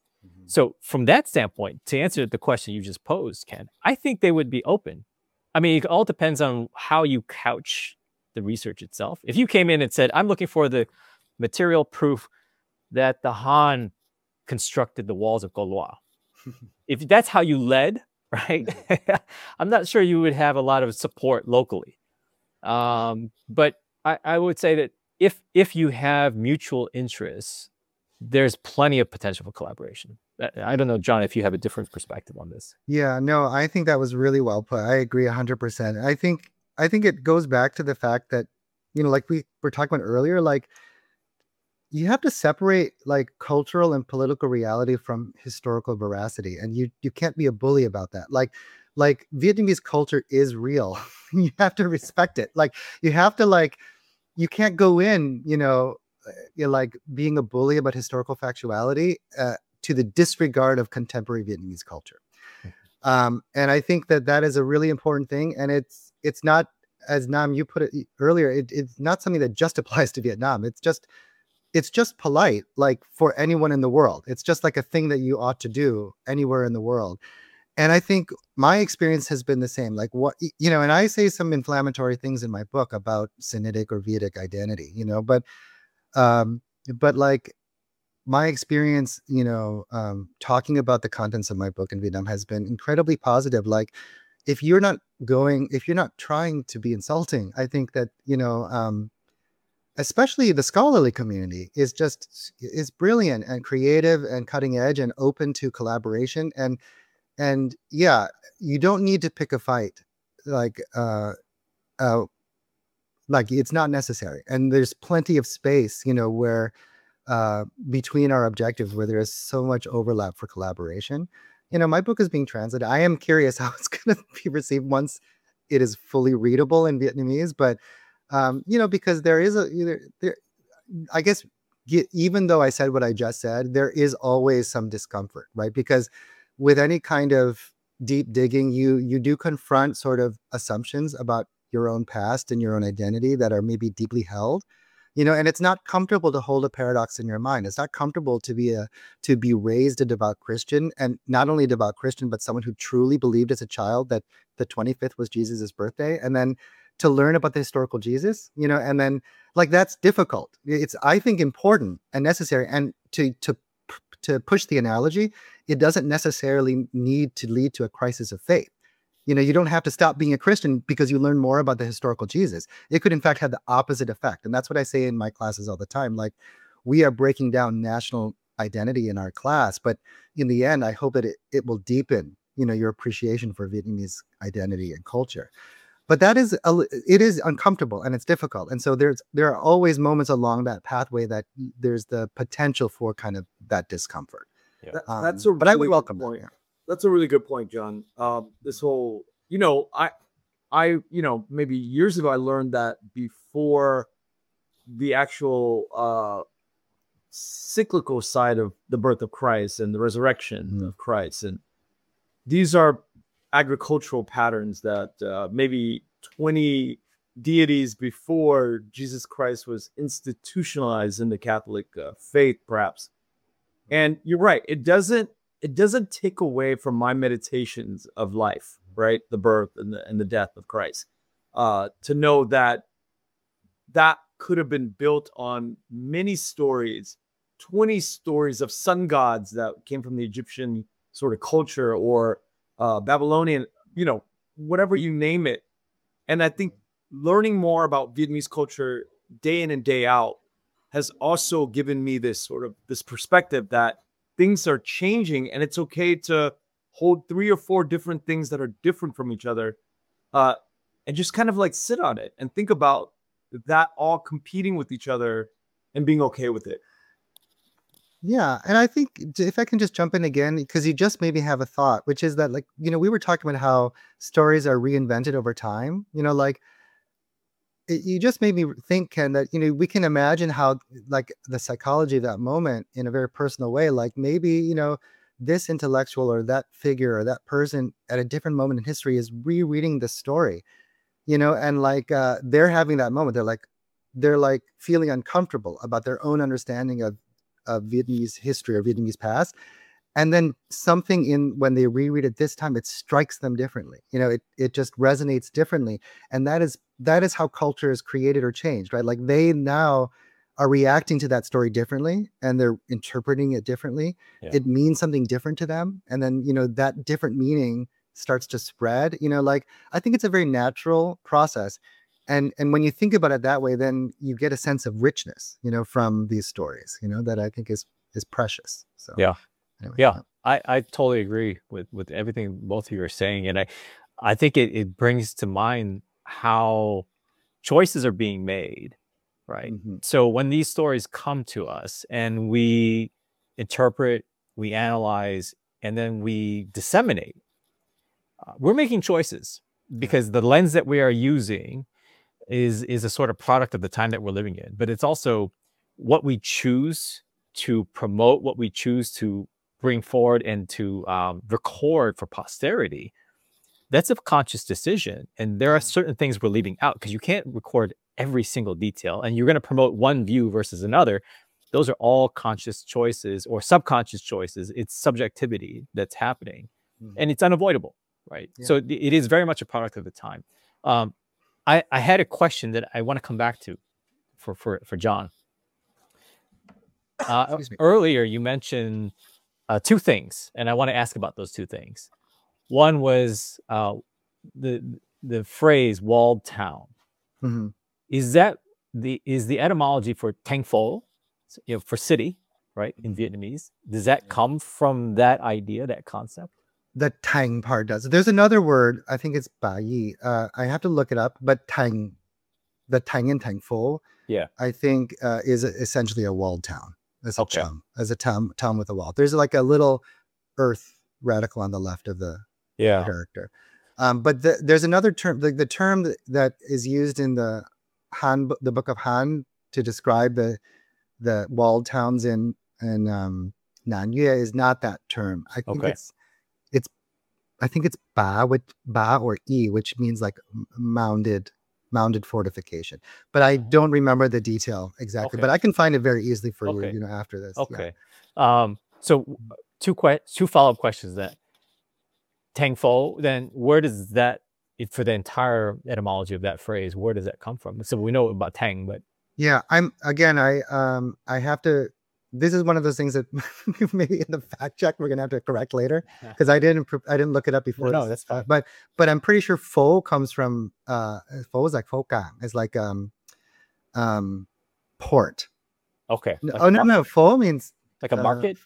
So from that standpoint, to answer the question you just posed, Ken, I think they would be open. I mean, it all depends on how you couch the research itself. If you came in and said, I'm looking for the material proof that the Han constructed the walls of Gaulois, if that's how you led, right, I'm not sure you would have a lot of support locally. But I would say that if you have mutual interests, there's plenty of potential for collaboration. I don't know, John, if you have a different perspective on this. Yeah, no, I think that was really well put. I agree 100%. I think it goes back to the fact that, like we were talking about earlier, like you have to separate like cultural and political reality from historical veracity, and you can't be a bully about that. Like Vietnamese culture is real. You have to respect it. Like you have to you can't go in, you're like being a bully about historical factuality to the disregard of contemporary Vietnamese culture. And I think that is a really important thing. And it's not, as Nam, you put it earlier, it's not something that just applies to Vietnam. It's just polite, like for anyone in the world. It's just like a thing that you ought to do anywhere in the world. And I think my experience has been the same. Like and I say some inflammatory things in my book about Sinitic or Vedic identity, but like my experience, talking about the contents of my book in Vietnam has been incredibly positive. Like if you're not trying to be insulting, I think that, especially the scholarly community is brilliant and creative and cutting edge and open to collaboration. And yeah, you don't need to pick a fight. Like it's not necessary. And there's plenty of space, where between our objectives, where there is so much overlap for collaboration. My book is being translated. I am curious how it's going to be received once it is fully readable in Vietnamese. But because there is I guess, even though I said what I just said, there is always some discomfort, right? Because with any kind of deep digging, you do confront sort of assumptions about your own past and your own identity that are maybe deeply held, and it's not comfortable to hold a paradox in your mind. It's not comfortable to be raised a devout Christian, and not only a devout Christian, but someone who truly believed as a child that the 25th was Jesus's birthday, and then to learn about the historical Jesus, and then like that's difficult. It's, I think, important and necessary. And to push the analogy, it doesn't necessarily need to lead to a crisis of faith. You don't have to stop being a Christian because you learn more about the historical Jesus. It could, in fact, have the opposite effect. And that's what I say in my classes all the time. Like, we are breaking down national identity in our class, but in the end, I hope that it will deepen, your appreciation for Vietnamese identity and culture. But it is uncomfortable and it's difficult. And so there are always moments along that pathway that there's the potential for kind of that discomfort. Yeah. But I would welcome point. that. Yeah. That's a really good point, John. This whole, I maybe years ago, I learned that before the actual cyclical side of the birth of Christ and the resurrection of Christ. And these are agricultural patterns that maybe 20 deities before Jesus Christ was institutionalized in the Catholic faith, perhaps. And you're right. It doesn't take away from my meditations of life, right? The birth and the death of Christ. To know that could have been built on many stories, 20 stories of sun gods that came from the Egyptian sort of culture, or Babylonian, whatever you name it. And I think learning more about Vietnamese culture day in and day out has also given me this perspective that things are changing, and it's okay to hold 3 or 4 different things that are different from each other, and just kind of like sit on it and think about that all competing with each other and being okay with it. Yeah. And I think, if I can just jump in again, because you just made me have a thought, which is that, like, we were talking about how stories are reinvented over time, you just made me think, Ken, that, we can imagine how, like, the psychology of that moment in a very personal way, like maybe, this intellectual or that figure or that person at a different moment in history is rereading the story, and like, they're having that moment. They're like feeling uncomfortable about their own understanding of Vietnamese history or Vietnamese past. and then something when they reread it this time, it strikes them differently. It just resonates differently, and that is how culture is created or changed, right? Like they now are reacting to that story differently, and they're interpreting it differently. Yeah. It means something different to them, and then that different meaning starts to spread. Like I think it's a very natural process, and when you think about it that way, then you get a sense of richness, from these stories, that I think is precious. So Yeah. anyway, Yeah, I totally agree with everything both of you are saying, and I think it brings to mind how choices are being made, right? Mhm. So when these stories come to us and we interpret, we analyze, and then we disseminate, we're making choices because the lens that we are using is a sort of product of the time that we're living in, but it's also what we choose to promote, what we choose to bring forward and to record for posterity. That's a conscious decision, and there are certain things we're leaving out because you can't record every single detail, and you're going to promote one view versus another. Those are all conscious choices or subconscious choices. It's subjectivity that's happening, and it's unavoidable, right? Yeah. So it is very much a product of the time. I had a question that I want to come back to for John. Excuse me. Earlier, you mentioned two things, and I want to ask about those two things. One was the phrase "walled town." Mhm. Is that the etymology for Tang Pho, for city, right, in Vietnamese? Does that come from that idea, that concept? The tang part does. There's another word, I think it's ba yi. I have to look it up, but the tang in Tang Pho, Yeah. I think is essentially a walled town. As a Okay. town with a wall. There's like a little earth radical on the left of the Yeah. character. But there's another term, the term that is used in the the Book of Han to describe the walled towns in Nanyue is not that term. I think Okay. it's ba or yi, which means like mounded fortification. But I don't remember the detail exactly. Okay. But I can find it very easily for Okay. you, after this. Okay. So two follow-up questions then. Tang Pho, then where does that, for the entire etymology of that phrase, where does that come from? So we know about Tang, but Yeah, I have to. This is one of those things that maybe in the fact check we're gonna have to correct later because I didn't look it up before. No, this. that's fine. But I'm pretty sure pho comes from pho is like pho gang. It's like port. Okay. No, pho means Like a market?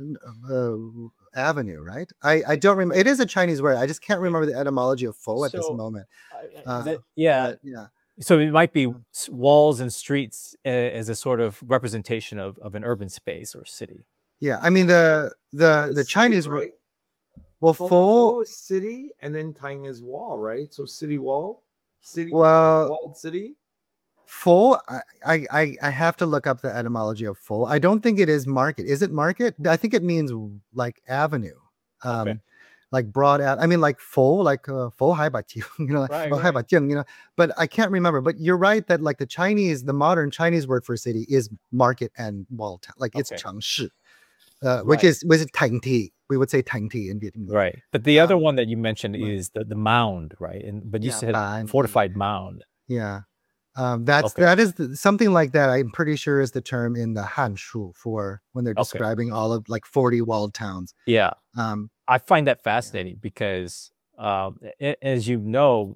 avenue, right? I don't remember. It is a Chinese word. I just can't remember the etymology of pho at this So, moment. Yeah. But, yeah. So it might be walls and streets as a sort of representation of an urban space or city. Yeah, I mean the Chinese word. right? Well, pho. is city, and then Tang is wall, right? So city wall, city Well, walled city. pho. I have to look up the etymology of pho. I don't think it is market. Is it market? I think it means like avenue. Okay. Like broad out. I mean, like pho, like pho hai ba jiu, Right, pho hai ba jiang, But I can't remember. But you're right that like the modern Chinese word for city is market and wall town. Like it's Okay. 城市, Right. which is tang ti. We would say tang ti in Vietnamese. Right. But the other one that you mentioned right. is the mound, right? But you Yeah, said ba and fortified mound. Yeah. Okay. That is something like that. I'm pretty sure is the term in the Han Shu for when they're Okay. describing all of like 40 walled towns. Yeah. Um, I find that fascinating because, as you know,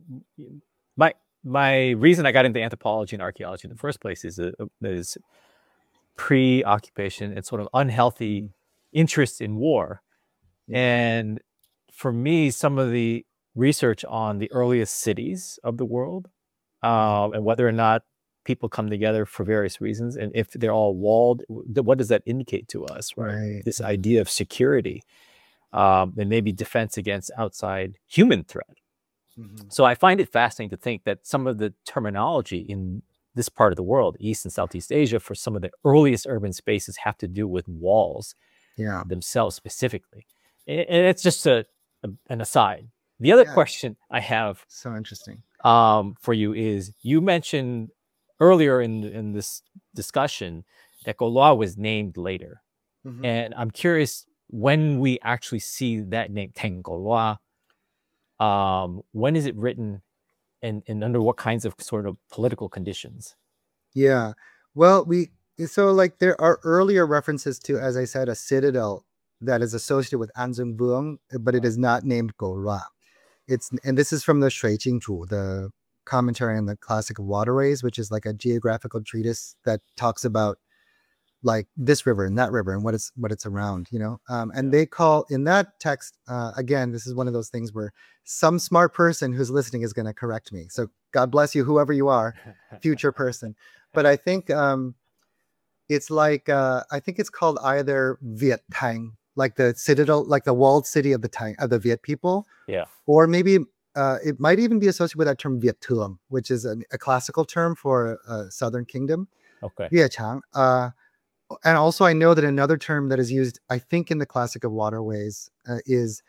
my reason I got into anthropology and archaeology in the first place is preoccupation and sort of unhealthy interest in war. And for me, some of the research on the earliest cities of the world, and whether or not people come together for various reasons, and if they're all walled, what does that indicate to us, right? Right. This idea of security. And maybe defense against outside human threat. So I find it fascinating to think that some of the terminology in this part of the world, East and Southeast Asia, for some of the earliest urban spaces have to do with walls themselves specifically. And it's just an aside. The other question I have so interesting for you is, you mentioned earlier in this discussion that Goloa was named later. And I'm curious, when we actually see that name Teng Golwa, when is it written, and under what kinds of sort of political conditions? Yeah. Well, so like there are earlier references to, as I said, a citadel that is associated with Anzung Buong, but it is not named Golwa. And this is from the Shui Jingzhu, the commentary on the classic of waterways, which is like a geographical treatise that talks about like this river and that river and what it's around, you know. And they call in that text, again, this is one of those things where some smart person who's listening is going to correct me. So God bless you, whoever you are, future person. But I think it's like I think it's called either Viet Tang, like the citadel, like the walled city of the Viet people. Yeah. Or maybe it might even be associated with that term Viet Tuam, which is a classical term for a southern kingdom. Okay. Viet Chang. And also, I know that another term that is used, I think, in the classic of waterways is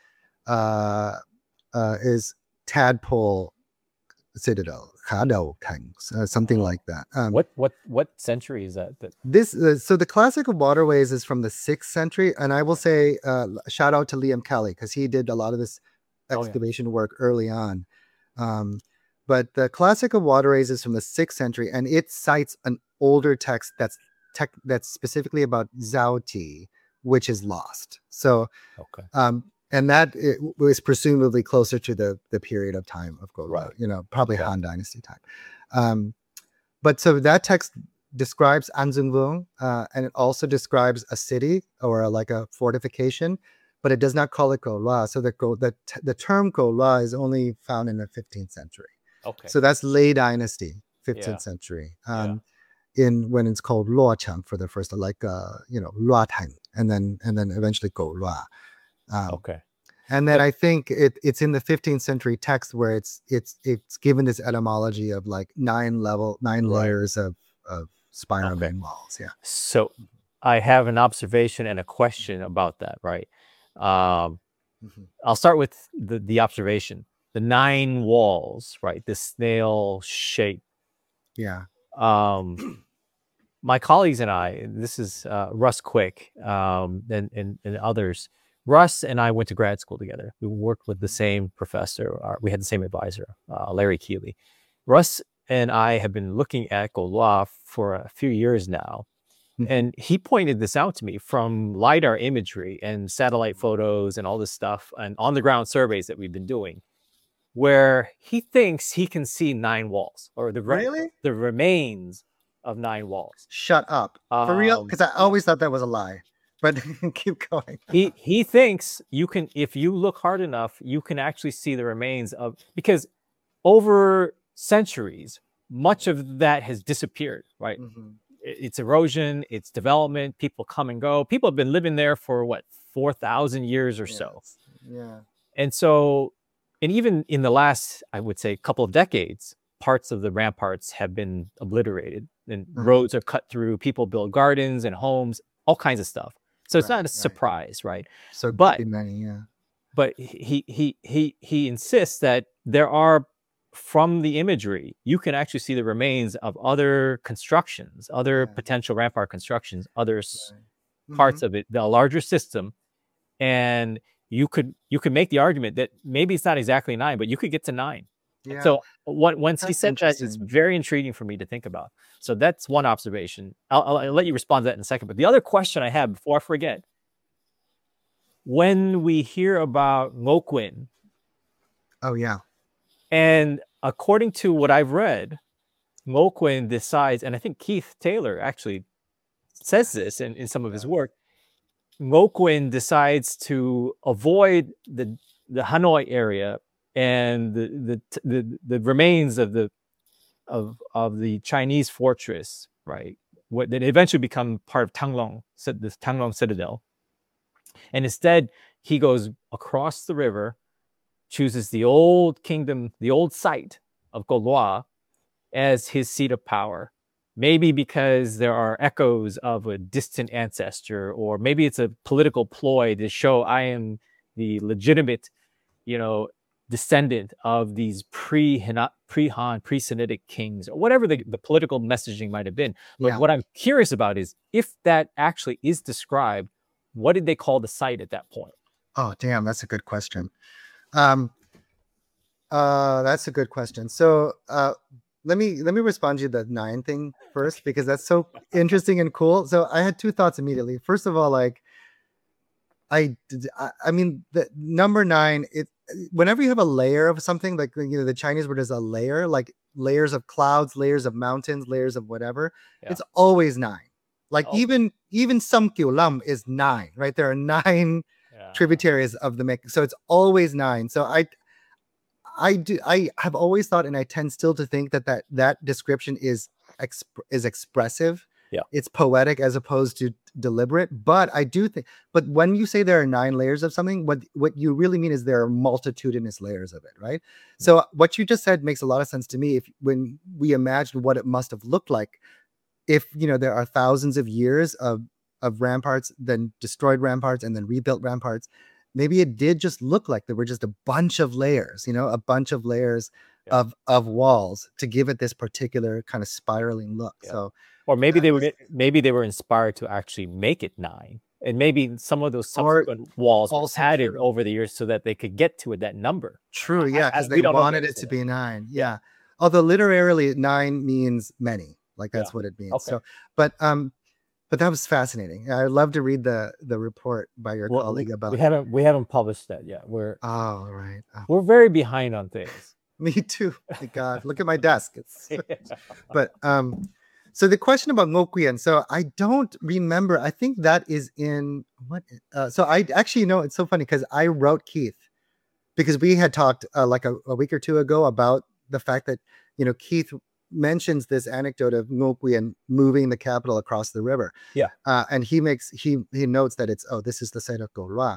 tadpole citadel, Khadao Tang, something like that. What century is that? So the classic of waterways is from the 6th century, and I will say shout out to Liam Kelly because he did a lot of this excavation work early on. But the classic of waterways is from the 6th century, and it cites an older text that's specifically about Zhao Ti, which is lost. So, and that was presumably closer to the period of time of Golwa, right. You know, probably Han Dynasty time. But so that text describes Anzung Buong, and it also describes a city or like a fortification, but it does not call it Golwa. So the term Golwa is only found in the 15th century. Okay. So that's Lei Dynasty, 15th century. When it's called Luochang for the first, like Luo Tang, and then eventually Golwa. And then I think it's in the 15th century text where it's given this etymology of like 9 layers of spiral vein walls. Yeah. So I have an observation and a question about that. Right. I'll start with the observation. The 9 walls, right? The snail shape. Yeah. My colleagues and I, this is Russ Quick and others. Russ and I went to grad school together. We worked with the same professor. We had the same advisor, Larry Keeley. Russ and I have been looking at Golwa for a few years now. And he pointed this out to me from LiDAR imagery and satellite photos and all this stuff and on-the-ground surveys that we've been doing, where he thinks he can see 9 walls or the remains of 9 walls. Shut up. For real? Because I always thought that was a lie. But keep going. He thinks you can, if you look hard enough, you can actually see the remains of, because over centuries, much of that has disappeared, right? It's erosion, it's development, people come and go. People have been living there for 4,000 years or so. Yeah. And so, and even in the last, I would say, couple of decades, parts of the ramparts have been obliterated and roads are cut through, people build gardens and homes, all kinds of stuff. So it's not a surprise, right? So, but he insists that there are, from the imagery, you can actually see the remains of other constructions, other potential rampart constructions, other parts of it, the larger system. And you could make the argument that maybe it's not exactly 9, but you could get to 9. Yeah. So once he said that, it's very intriguing for me to think about. So that's one observation. I'll let you respond to that in a second. But the other question I have before I forget, when we hear about Ngo Quin. Oh, yeah. And according to what I've read, Ngo Quin decides, and I think Keith Taylor actually says this in some of his work, Ngo Quin decides to avoid the Hanoi area and the remains of the Chinese fortress, right? That eventually become part of this Tanglong Citadel. And instead, he goes across the river, chooses the old kingdom, the old site of Golwa as his seat of power. Maybe because there are echoes of a distant ancestor, or maybe it's a political ploy to show I am the legitimate, descendant of these pre-Han, pre-Sinitic kings, or whatever the political messaging might have been. But what I'm curious about is if that actually is described, what did they call the site at that point? Oh, damn, that's a good question. That's a good question. So let me respond to you the 9 thing first, because that's so interesting and cool. So I had 2 thoughts immediately. First of all, like I mean, the number 9, whenever you have a layer of something, like, you know, the Chinese word is a layer, like layers of clouds, layers of mountains, layers of whatever. Yeah. It's always 9. Like Oh. even Samgyu Lam is 9, right? There are 9 tributaries of the Mekong, so it's always 9. So I have always thought, and I tend still to think that description is expressive. Yeah, it's poetic as opposed to deliberate. But I do think, but when you say there are 9 layers of something, what you really mean is there are multitudinous layers of it, right? So what you just said makes a lot of sense to me. When we imagine what it must have looked like, if, you know, there are thousands of years of ramparts, then destroyed ramparts, and then rebuilt ramparts, maybe it did just look like there were just a bunch of layers, you know, a bunch of layers of walls to give it this particular kind of spiraling look. So, or maybe they were inspired to actually make it 9, and maybe some of those subsequent walls were added over the years so that they could get to that number. True, yeah, because they wanted it to be 9. Yeah, although literally 9 means many, like that's what it means. Okay. So, but that was fascinating. I'd love to read the report by your colleague about. We haven't published that yet. We're very behind on things. Me too. My God, look at my desk. It's but so the question about Ngokuen. So I don't remember. I think that is in what. So I actually know, it's so funny because I wrote Keith, because we had talked like a week or 2 ago about the fact that, you know, Keith mentions this anecdote of Ngokuen moving the capital across the river. Yeah. And he notes that it's, this is the site of Golwa.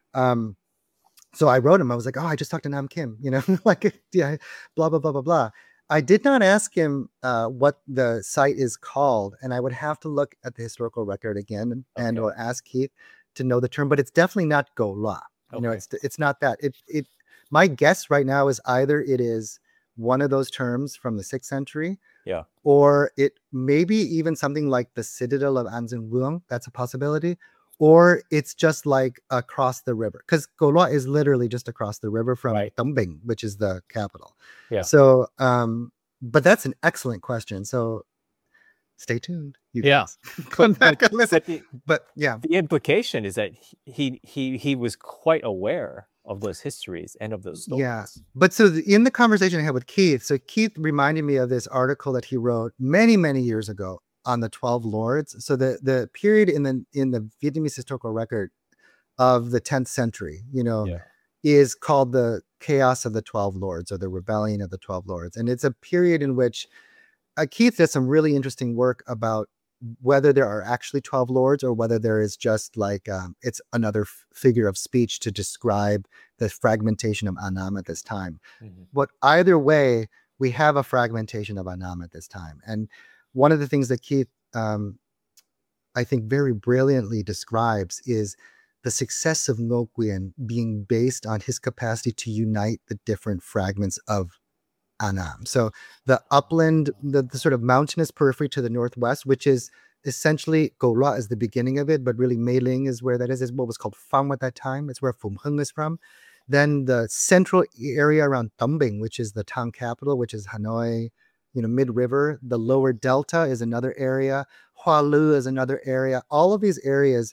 So I wrote him, I was like, I just talked to Nam Kim, you know, like, yeah, blah, blah, blah, blah, blah. I did not ask him what the site is called, and I would have to look at the historical record again and or ask Keith to know the term, but it's definitely not Golwa. You know, it's not that. My guess right now is either it is one of those terms from the 6th century, or it maybe even something like the citadel of Anzengwung. That's a possibility. Or it's just like across the river, because Golwa is literally just across the river from Tumbing, which is the capital. Yeah. So, but that's an excellent question. So stay tuned. Come back and listen. But yeah, the implication is that he was quite aware of those histories and of those stories. Yeah. But so in the conversation I had with Keith, so Keith reminded me of this article that he wrote many, many years ago on the 12 lords. So the period in the Vietnamese historical record of the 10th century, you know, is called the chaos of the 12 lords, or the rebellion of the 12 lords. And it's a period in which Keith does some really interesting work about whether there are actually 12 lords, or whether there is just like it's another figure of speech to describe the fragmentation of Annam at this time. But either way, we have a fragmentation of Annam at this time. And one of the things that Keith, I think, very brilliantly describes is the success of Ngokuen being based on his capacity to unite the different fragments of Annam. So the upland, the sort of mountainous periphery to the northwest, which is essentially Golwa is the beginning of it, but really Mei Ling is where that is what was called Phang at that time. It's where Phum Hung is from. Then the central area around Tumbing, which is the town capital, which is Hanoi, you know, mid-river. The lower delta is another area. Hoa Lu is another area. All of these areas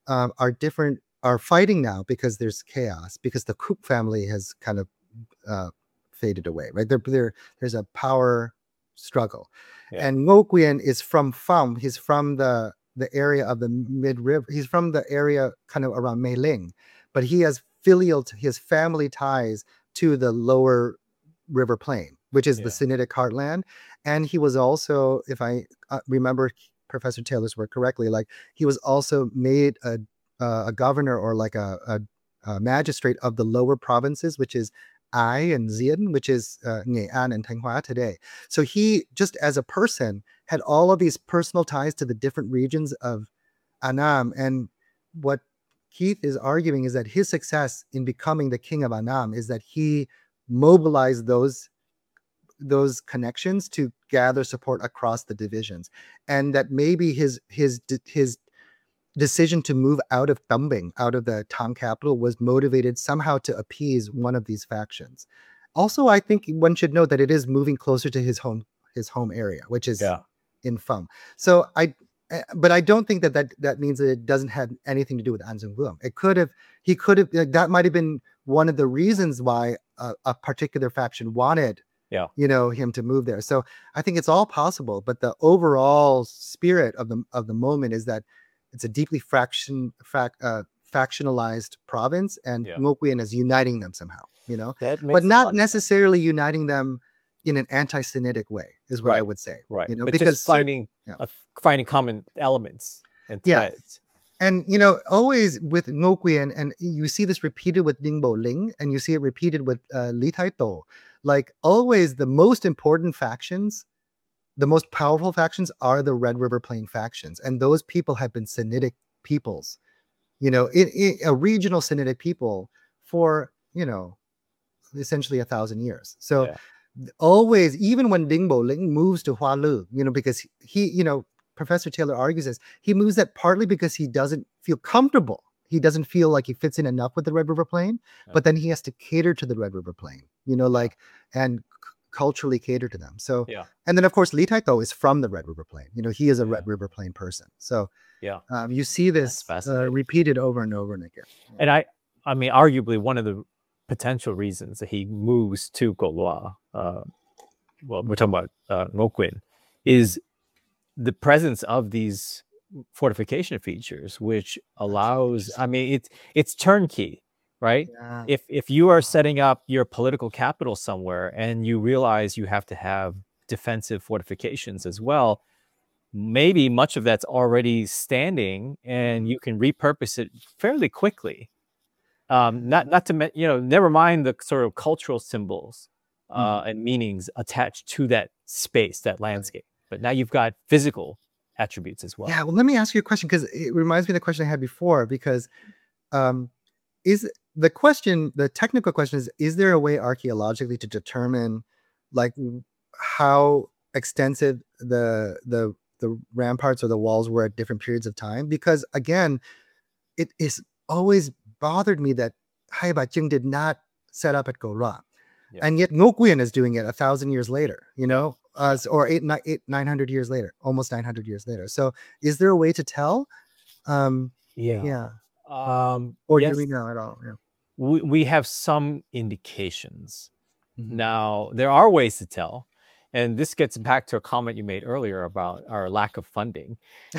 are fighting now because there's chaos, because the Kup family has kind of faded away, right? There's a power struggle. And Ngokuen is from Pham. He's from the area of the mid-river. He's from the area kind of around Mei Ling, but he has his family ties to the lower river plain, which is the Sinitic heartland. And he was also, if I remember Professor Taylor's work correctly, like he was also made a governor, or like a magistrate of the lower provinces, which is Ai and Zien, which is Nghệ An and Thanh Hóa today. So he, just as a person, had all of these personal ties to the different regions of Annam. And what Keith is arguing is that his success in becoming the king of Annam is that he mobilized those connections to gather support across the divisions, and that maybe his decision to move out of Tambing, out of the Tang capital, was motivated somehow to appease one of these factions. Also, I think one should know that it is moving closer to his home area, which is in Phum. So but I don't think that means that it doesn't have anything to do with An Sung Vuong. He could have, that might have been one of the reasons why a particular faction wanted, him to move there. So I think it's all possible, but the overall spirit of the moment is that it's a deeply factionalized province, and Ngoc is uniting them somehow, but not necessarily uniting them in an anti-Semitic way, is what I would say. Right. But because just finding common elements and threads. And always with Ngoc and you see this repeated with Ding Bo Ling, and you see it repeated with Li Taitou. Like always, the most important factions, the most powerful factions, are the Red River Plain factions, and those people have been Sinitic peoples, a regional Sinitic people for essentially 1,000 years. So always, even when Ding Bo Ling moves to Hua Lu, because he, Professor Taylor argues this, he moves that partly because he doesn't feel comfortable. He doesn't feel like he fits in enough with the Red River Plain, but then he has to cater to the Red River Plain, and culturally cater to them. So, and then of course, Li Taitou is from the Red River Plain. He is a Red River Plain person. So, you see this repeated over and over and again. And I mean, arguably one of the potential reasons that he moves to Golua, we're talking about Ngoc, is the presence of these fortification features, which allows, I mean, it's turnkey, right? If you are setting up your political capital somewhere and you realize you have to have defensive fortifications as well, maybe much of that's already standing and you can repurpose it fairly quickly. Not to never mind the sort of cultural symbols and meanings attached to that space, that landscape. But now you've got physical attributes as well. Yeah, well, let me ask you a question, because it reminds me of the question I had before, because the technical question is there a way archaeologically to determine like how extensive the ramparts or the walls were at different periods of time? Because again, it is always bothered me that Hai Baching did not set up at Golua. And yet Ngoc is doing it 1,000 years later, or 900 years later, almost 900 years later. So is there a way to tell? Or yes, do we know at all? We have some indications. Now, there are ways to tell. And this gets back to a comment you made earlier about our lack of funding.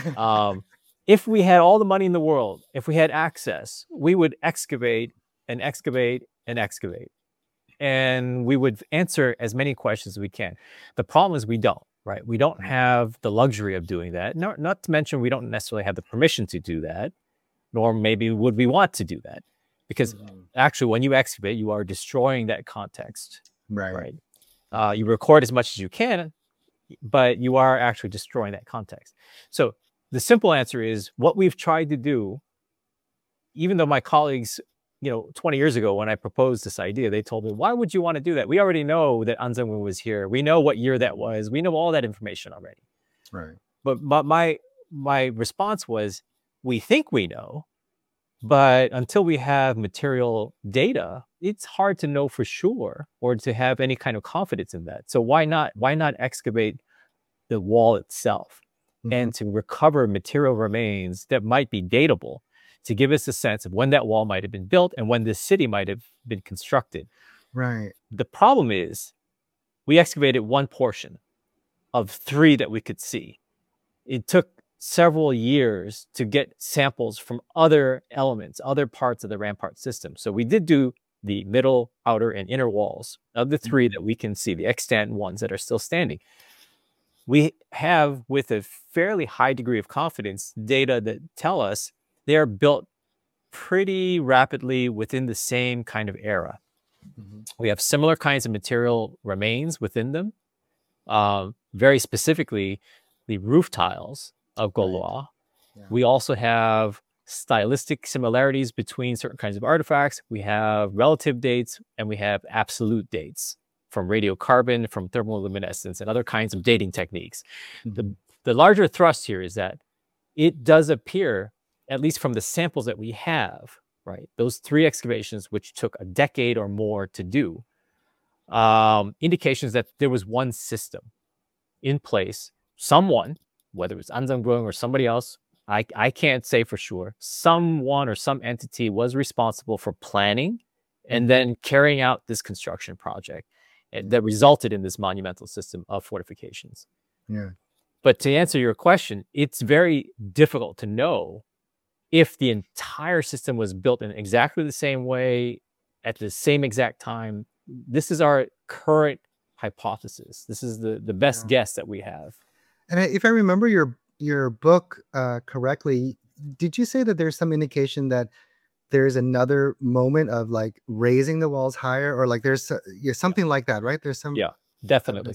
If we had all the money in the world, if we had access, we would excavate and excavate and excavate. And we would answer as many questions as we can. The problem is we don't, right? We don't have the luxury of doing that. Not to mention we don't necessarily have the permission to do that, nor maybe would we want to do that. Because actually, when you excavate, you are destroying that context. Right. You record as much as you can, but you are actually destroying that context. So the simple answer is what we've tried to do, even though my colleagues, 20 years ago when I proposed this idea, they told me, why would you want to do that? We already know that An Sung Vuong was here. We know what year that was. We know all that information already. Right. But my response was, we think we know, but until we have material data, it's hard to know for sure or to have any kind of confidence in that. So why not excavate the wall itself and to recover material remains that might be datable, to give us a sense of when that wall might have been built and when this city might have been constructed. Right. The problem is we excavated one portion of 3 that we could see. It took several years to get samples from other elements, other parts of the rampart system. So we did do the middle, outer, and inner walls of the 3 that we can see, the extant ones that are still standing. We have, with a fairly high degree of confidence, data that tell us they are built pretty rapidly within the same kind of era. We have similar kinds of material remains within them. Very specifically, the roof tiles of Golua. We also have stylistic similarities between certain kinds of artifacts. We have relative dates and we have absolute dates from radiocarbon, from thermoluminescence, and other kinds of dating techniques. The larger thrust here is that it does appear at least from the samples that we have, right, those 3 excavations, which took a decade or more to do, indications that there was one system in place. Someone, whether it's Anzangbrung or somebody else, I can't say for sure, someone or some entity was responsible for planning and then carrying out this construction project that resulted in this monumental system of fortifications. Yeah. But to answer your question, it's very difficult to know if the entire system was built in exactly the same way at the same exact time. This is our current hypothesis. This is the best guess that we have. And if I remember your book correctly, did you say that there's some indication that there's another moment of like raising the walls higher, or like there's something like that, right? There's some definitely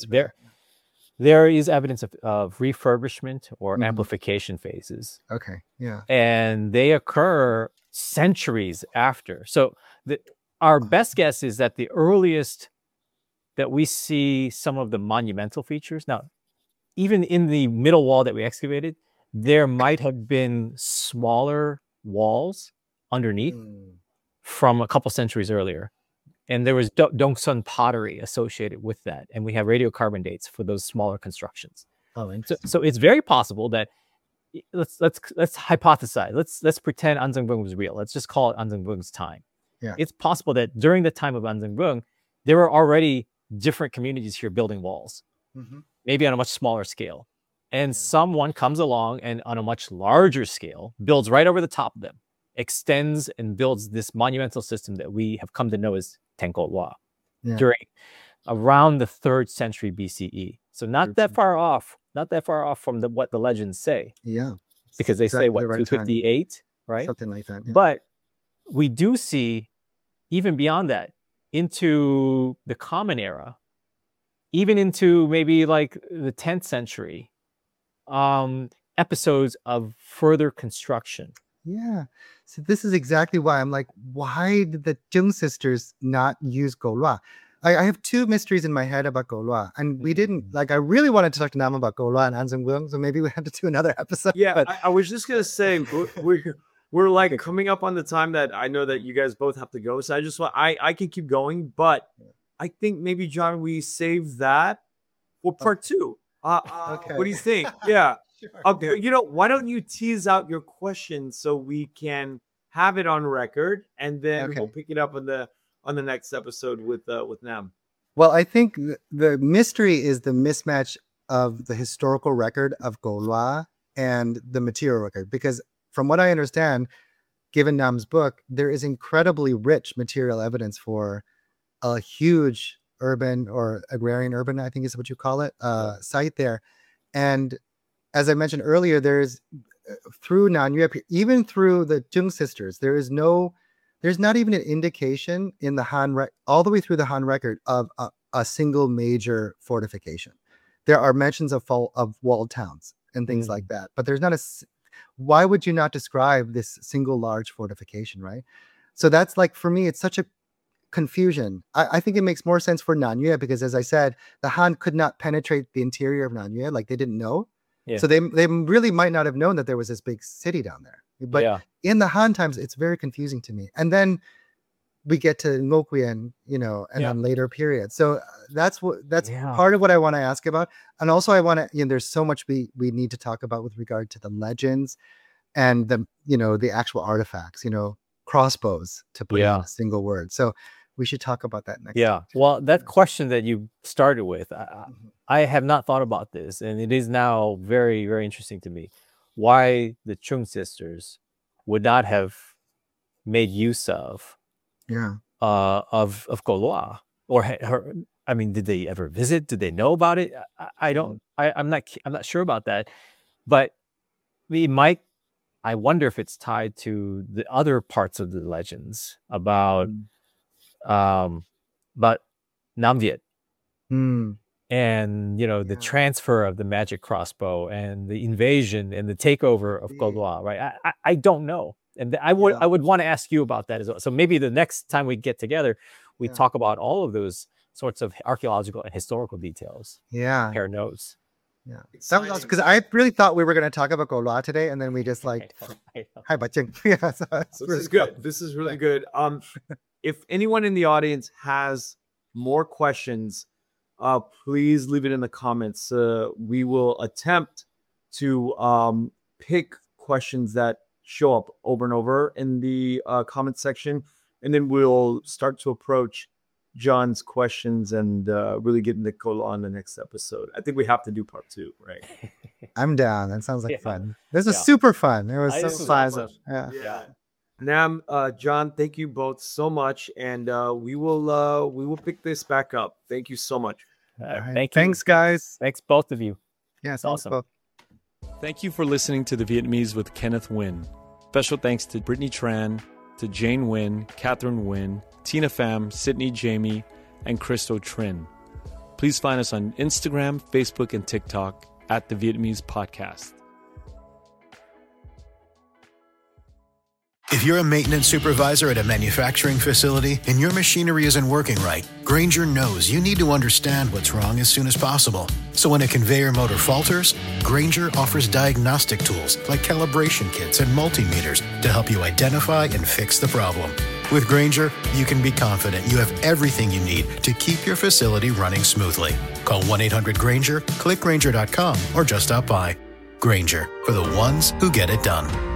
there is evidence of refurbishment or amplification phases. Okay, yeah, and they occur centuries after. So our best guess is that the earliest that we see some of the monumental features. Now, even in the middle wall that we excavated, there might have been smaller walls underneath from a couple centuries earlier. And there was Dongsun pottery associated with that. And we have radiocarbon dates for those smaller constructions. Oh, so it's very possible that let's hypothesize. Let's pretend Anzangbrung was real. Let's just call it Anzangbrung's time. Yeah. It's possible that during the time of Anzangbrung, there were already different communities here building walls, maybe on a much smaller scale. And someone comes along and on a much larger scale builds right over the top of them, extends and builds this monumental system that we have come to know as Tengkolwa during around the 3rd century BCE. So not that far off from what the legends say. Yeah. Because they say, what, 258, right? Something like that. Yeah. But we do see, even beyond that, into the Common Era, even into maybe like the 10th century, episodes of further construction. Yeah. So this is exactly why I'm like, why did the Jung sisters not use Golwa? I have 2 mysteries in my head about Golwa, and we didn't, like, I really wanted to talk to Nam about Golwa and Anzangbrung, so maybe we have to do another episode. Yeah, but I was just gonna say we're like coming up on the time that I know that you guys both have to go, so I just want I can keep going, but I think maybe, John, we save that for part 2. Okay. What do you think? Yeah. Sure. You know, why don't you tease out your question so we can have it on record, and then we'll pick it up on the next episode with Nam. Well, I think the mystery is the mismatch of the historical record of Golwa and the material record, because from what I understand, given Nam's book, there is incredibly rich material evidence for a huge urban or agrarian urban, I think is what you call it, site there. And as I mentioned earlier, there's through Nanyue, even through the Jung sisters, there's not even an indication in the Han all the way through the Han record of a single major fortification. There are mentions of walled towns and things like that, but there's not why would you not describe this single large fortification, right? So that's like, for me, it's such a confusion. I think it makes more sense for Nanyue, because as I said, the Han could not penetrate the interior of Nanyue, like they didn't know. Yeah. So they really might not have known that there was this big city down there. But in the Han times, it's very confusing to me. And then we get to Ngokuen, and then later periods. So that's part of what I want to ask about. And also I want to, there's so much we need to talk about with regard to the legends and the actual artifacts, crossbows, to put in a single word. So we should talk about that next time. Well, that question that you started with, I have not thought about this, and it is now very, very interesting to me. Why the Chung sisters would not have made use of Golwa, or her. I mean, did they ever visit? Did they know about it? I'm not sure about that. But I wonder if it's tied to the other parts of the legends about Nam Viet. And the transfer of the magic crossbow and the invasion and the takeover of Golwa, right? I don't know, and I would want to ask you about that as well. So maybe the next time we get together, we talk about all of those sorts of archaeological and historical details. Compare notes. Yeah, that was awesome, because I really thought we were going to talk about Golwa today, and then we just like Hai Ba Cheng. Yeah, so This is good. This is really good. If anyone in the audience has more questions, please leave it in the comments. We will attempt to pick questions that show up over and over in the comment section, and then we'll start to approach John's questions and really get Nicole on the next episode. I think we have to do part 2, right? I'm down. That sounds like Yeah. fun. This was Yeah. super fun. It was This so was pleasant. awesome. Yeah. Yeah. Nam, John, thank you both so much, and we will pick this back up. Thank you so much. All right. Thank you. Thanks, guys. Thanks, both of you. Yeah, It's thanks, awesome. both. Thank you for listening to The Vietnamese with Kenneth Nguyen. Special thanks to Brittany Tran, to Jane Nguyen, Catherine Nguyen, Tina Pham, Sydney Jamie, and Christo Trin. Please find us on Instagram, Facebook, and TikTok at The Vietnamese Podcast. If you're a maintenance supervisor at a manufacturing facility and your machinery isn't working right, Grainger knows you need to understand what's wrong as soon as possible. So when a conveyor motor falters, Grainger offers diagnostic tools like calibration kits and multimeters to help you identify and fix the problem. With Grainger, you can be confident you have everything you need to keep your facility running smoothly. Call 1-800-GRAINGER, click Grainger.com, or just stop by. Grainger, for the ones who get it done.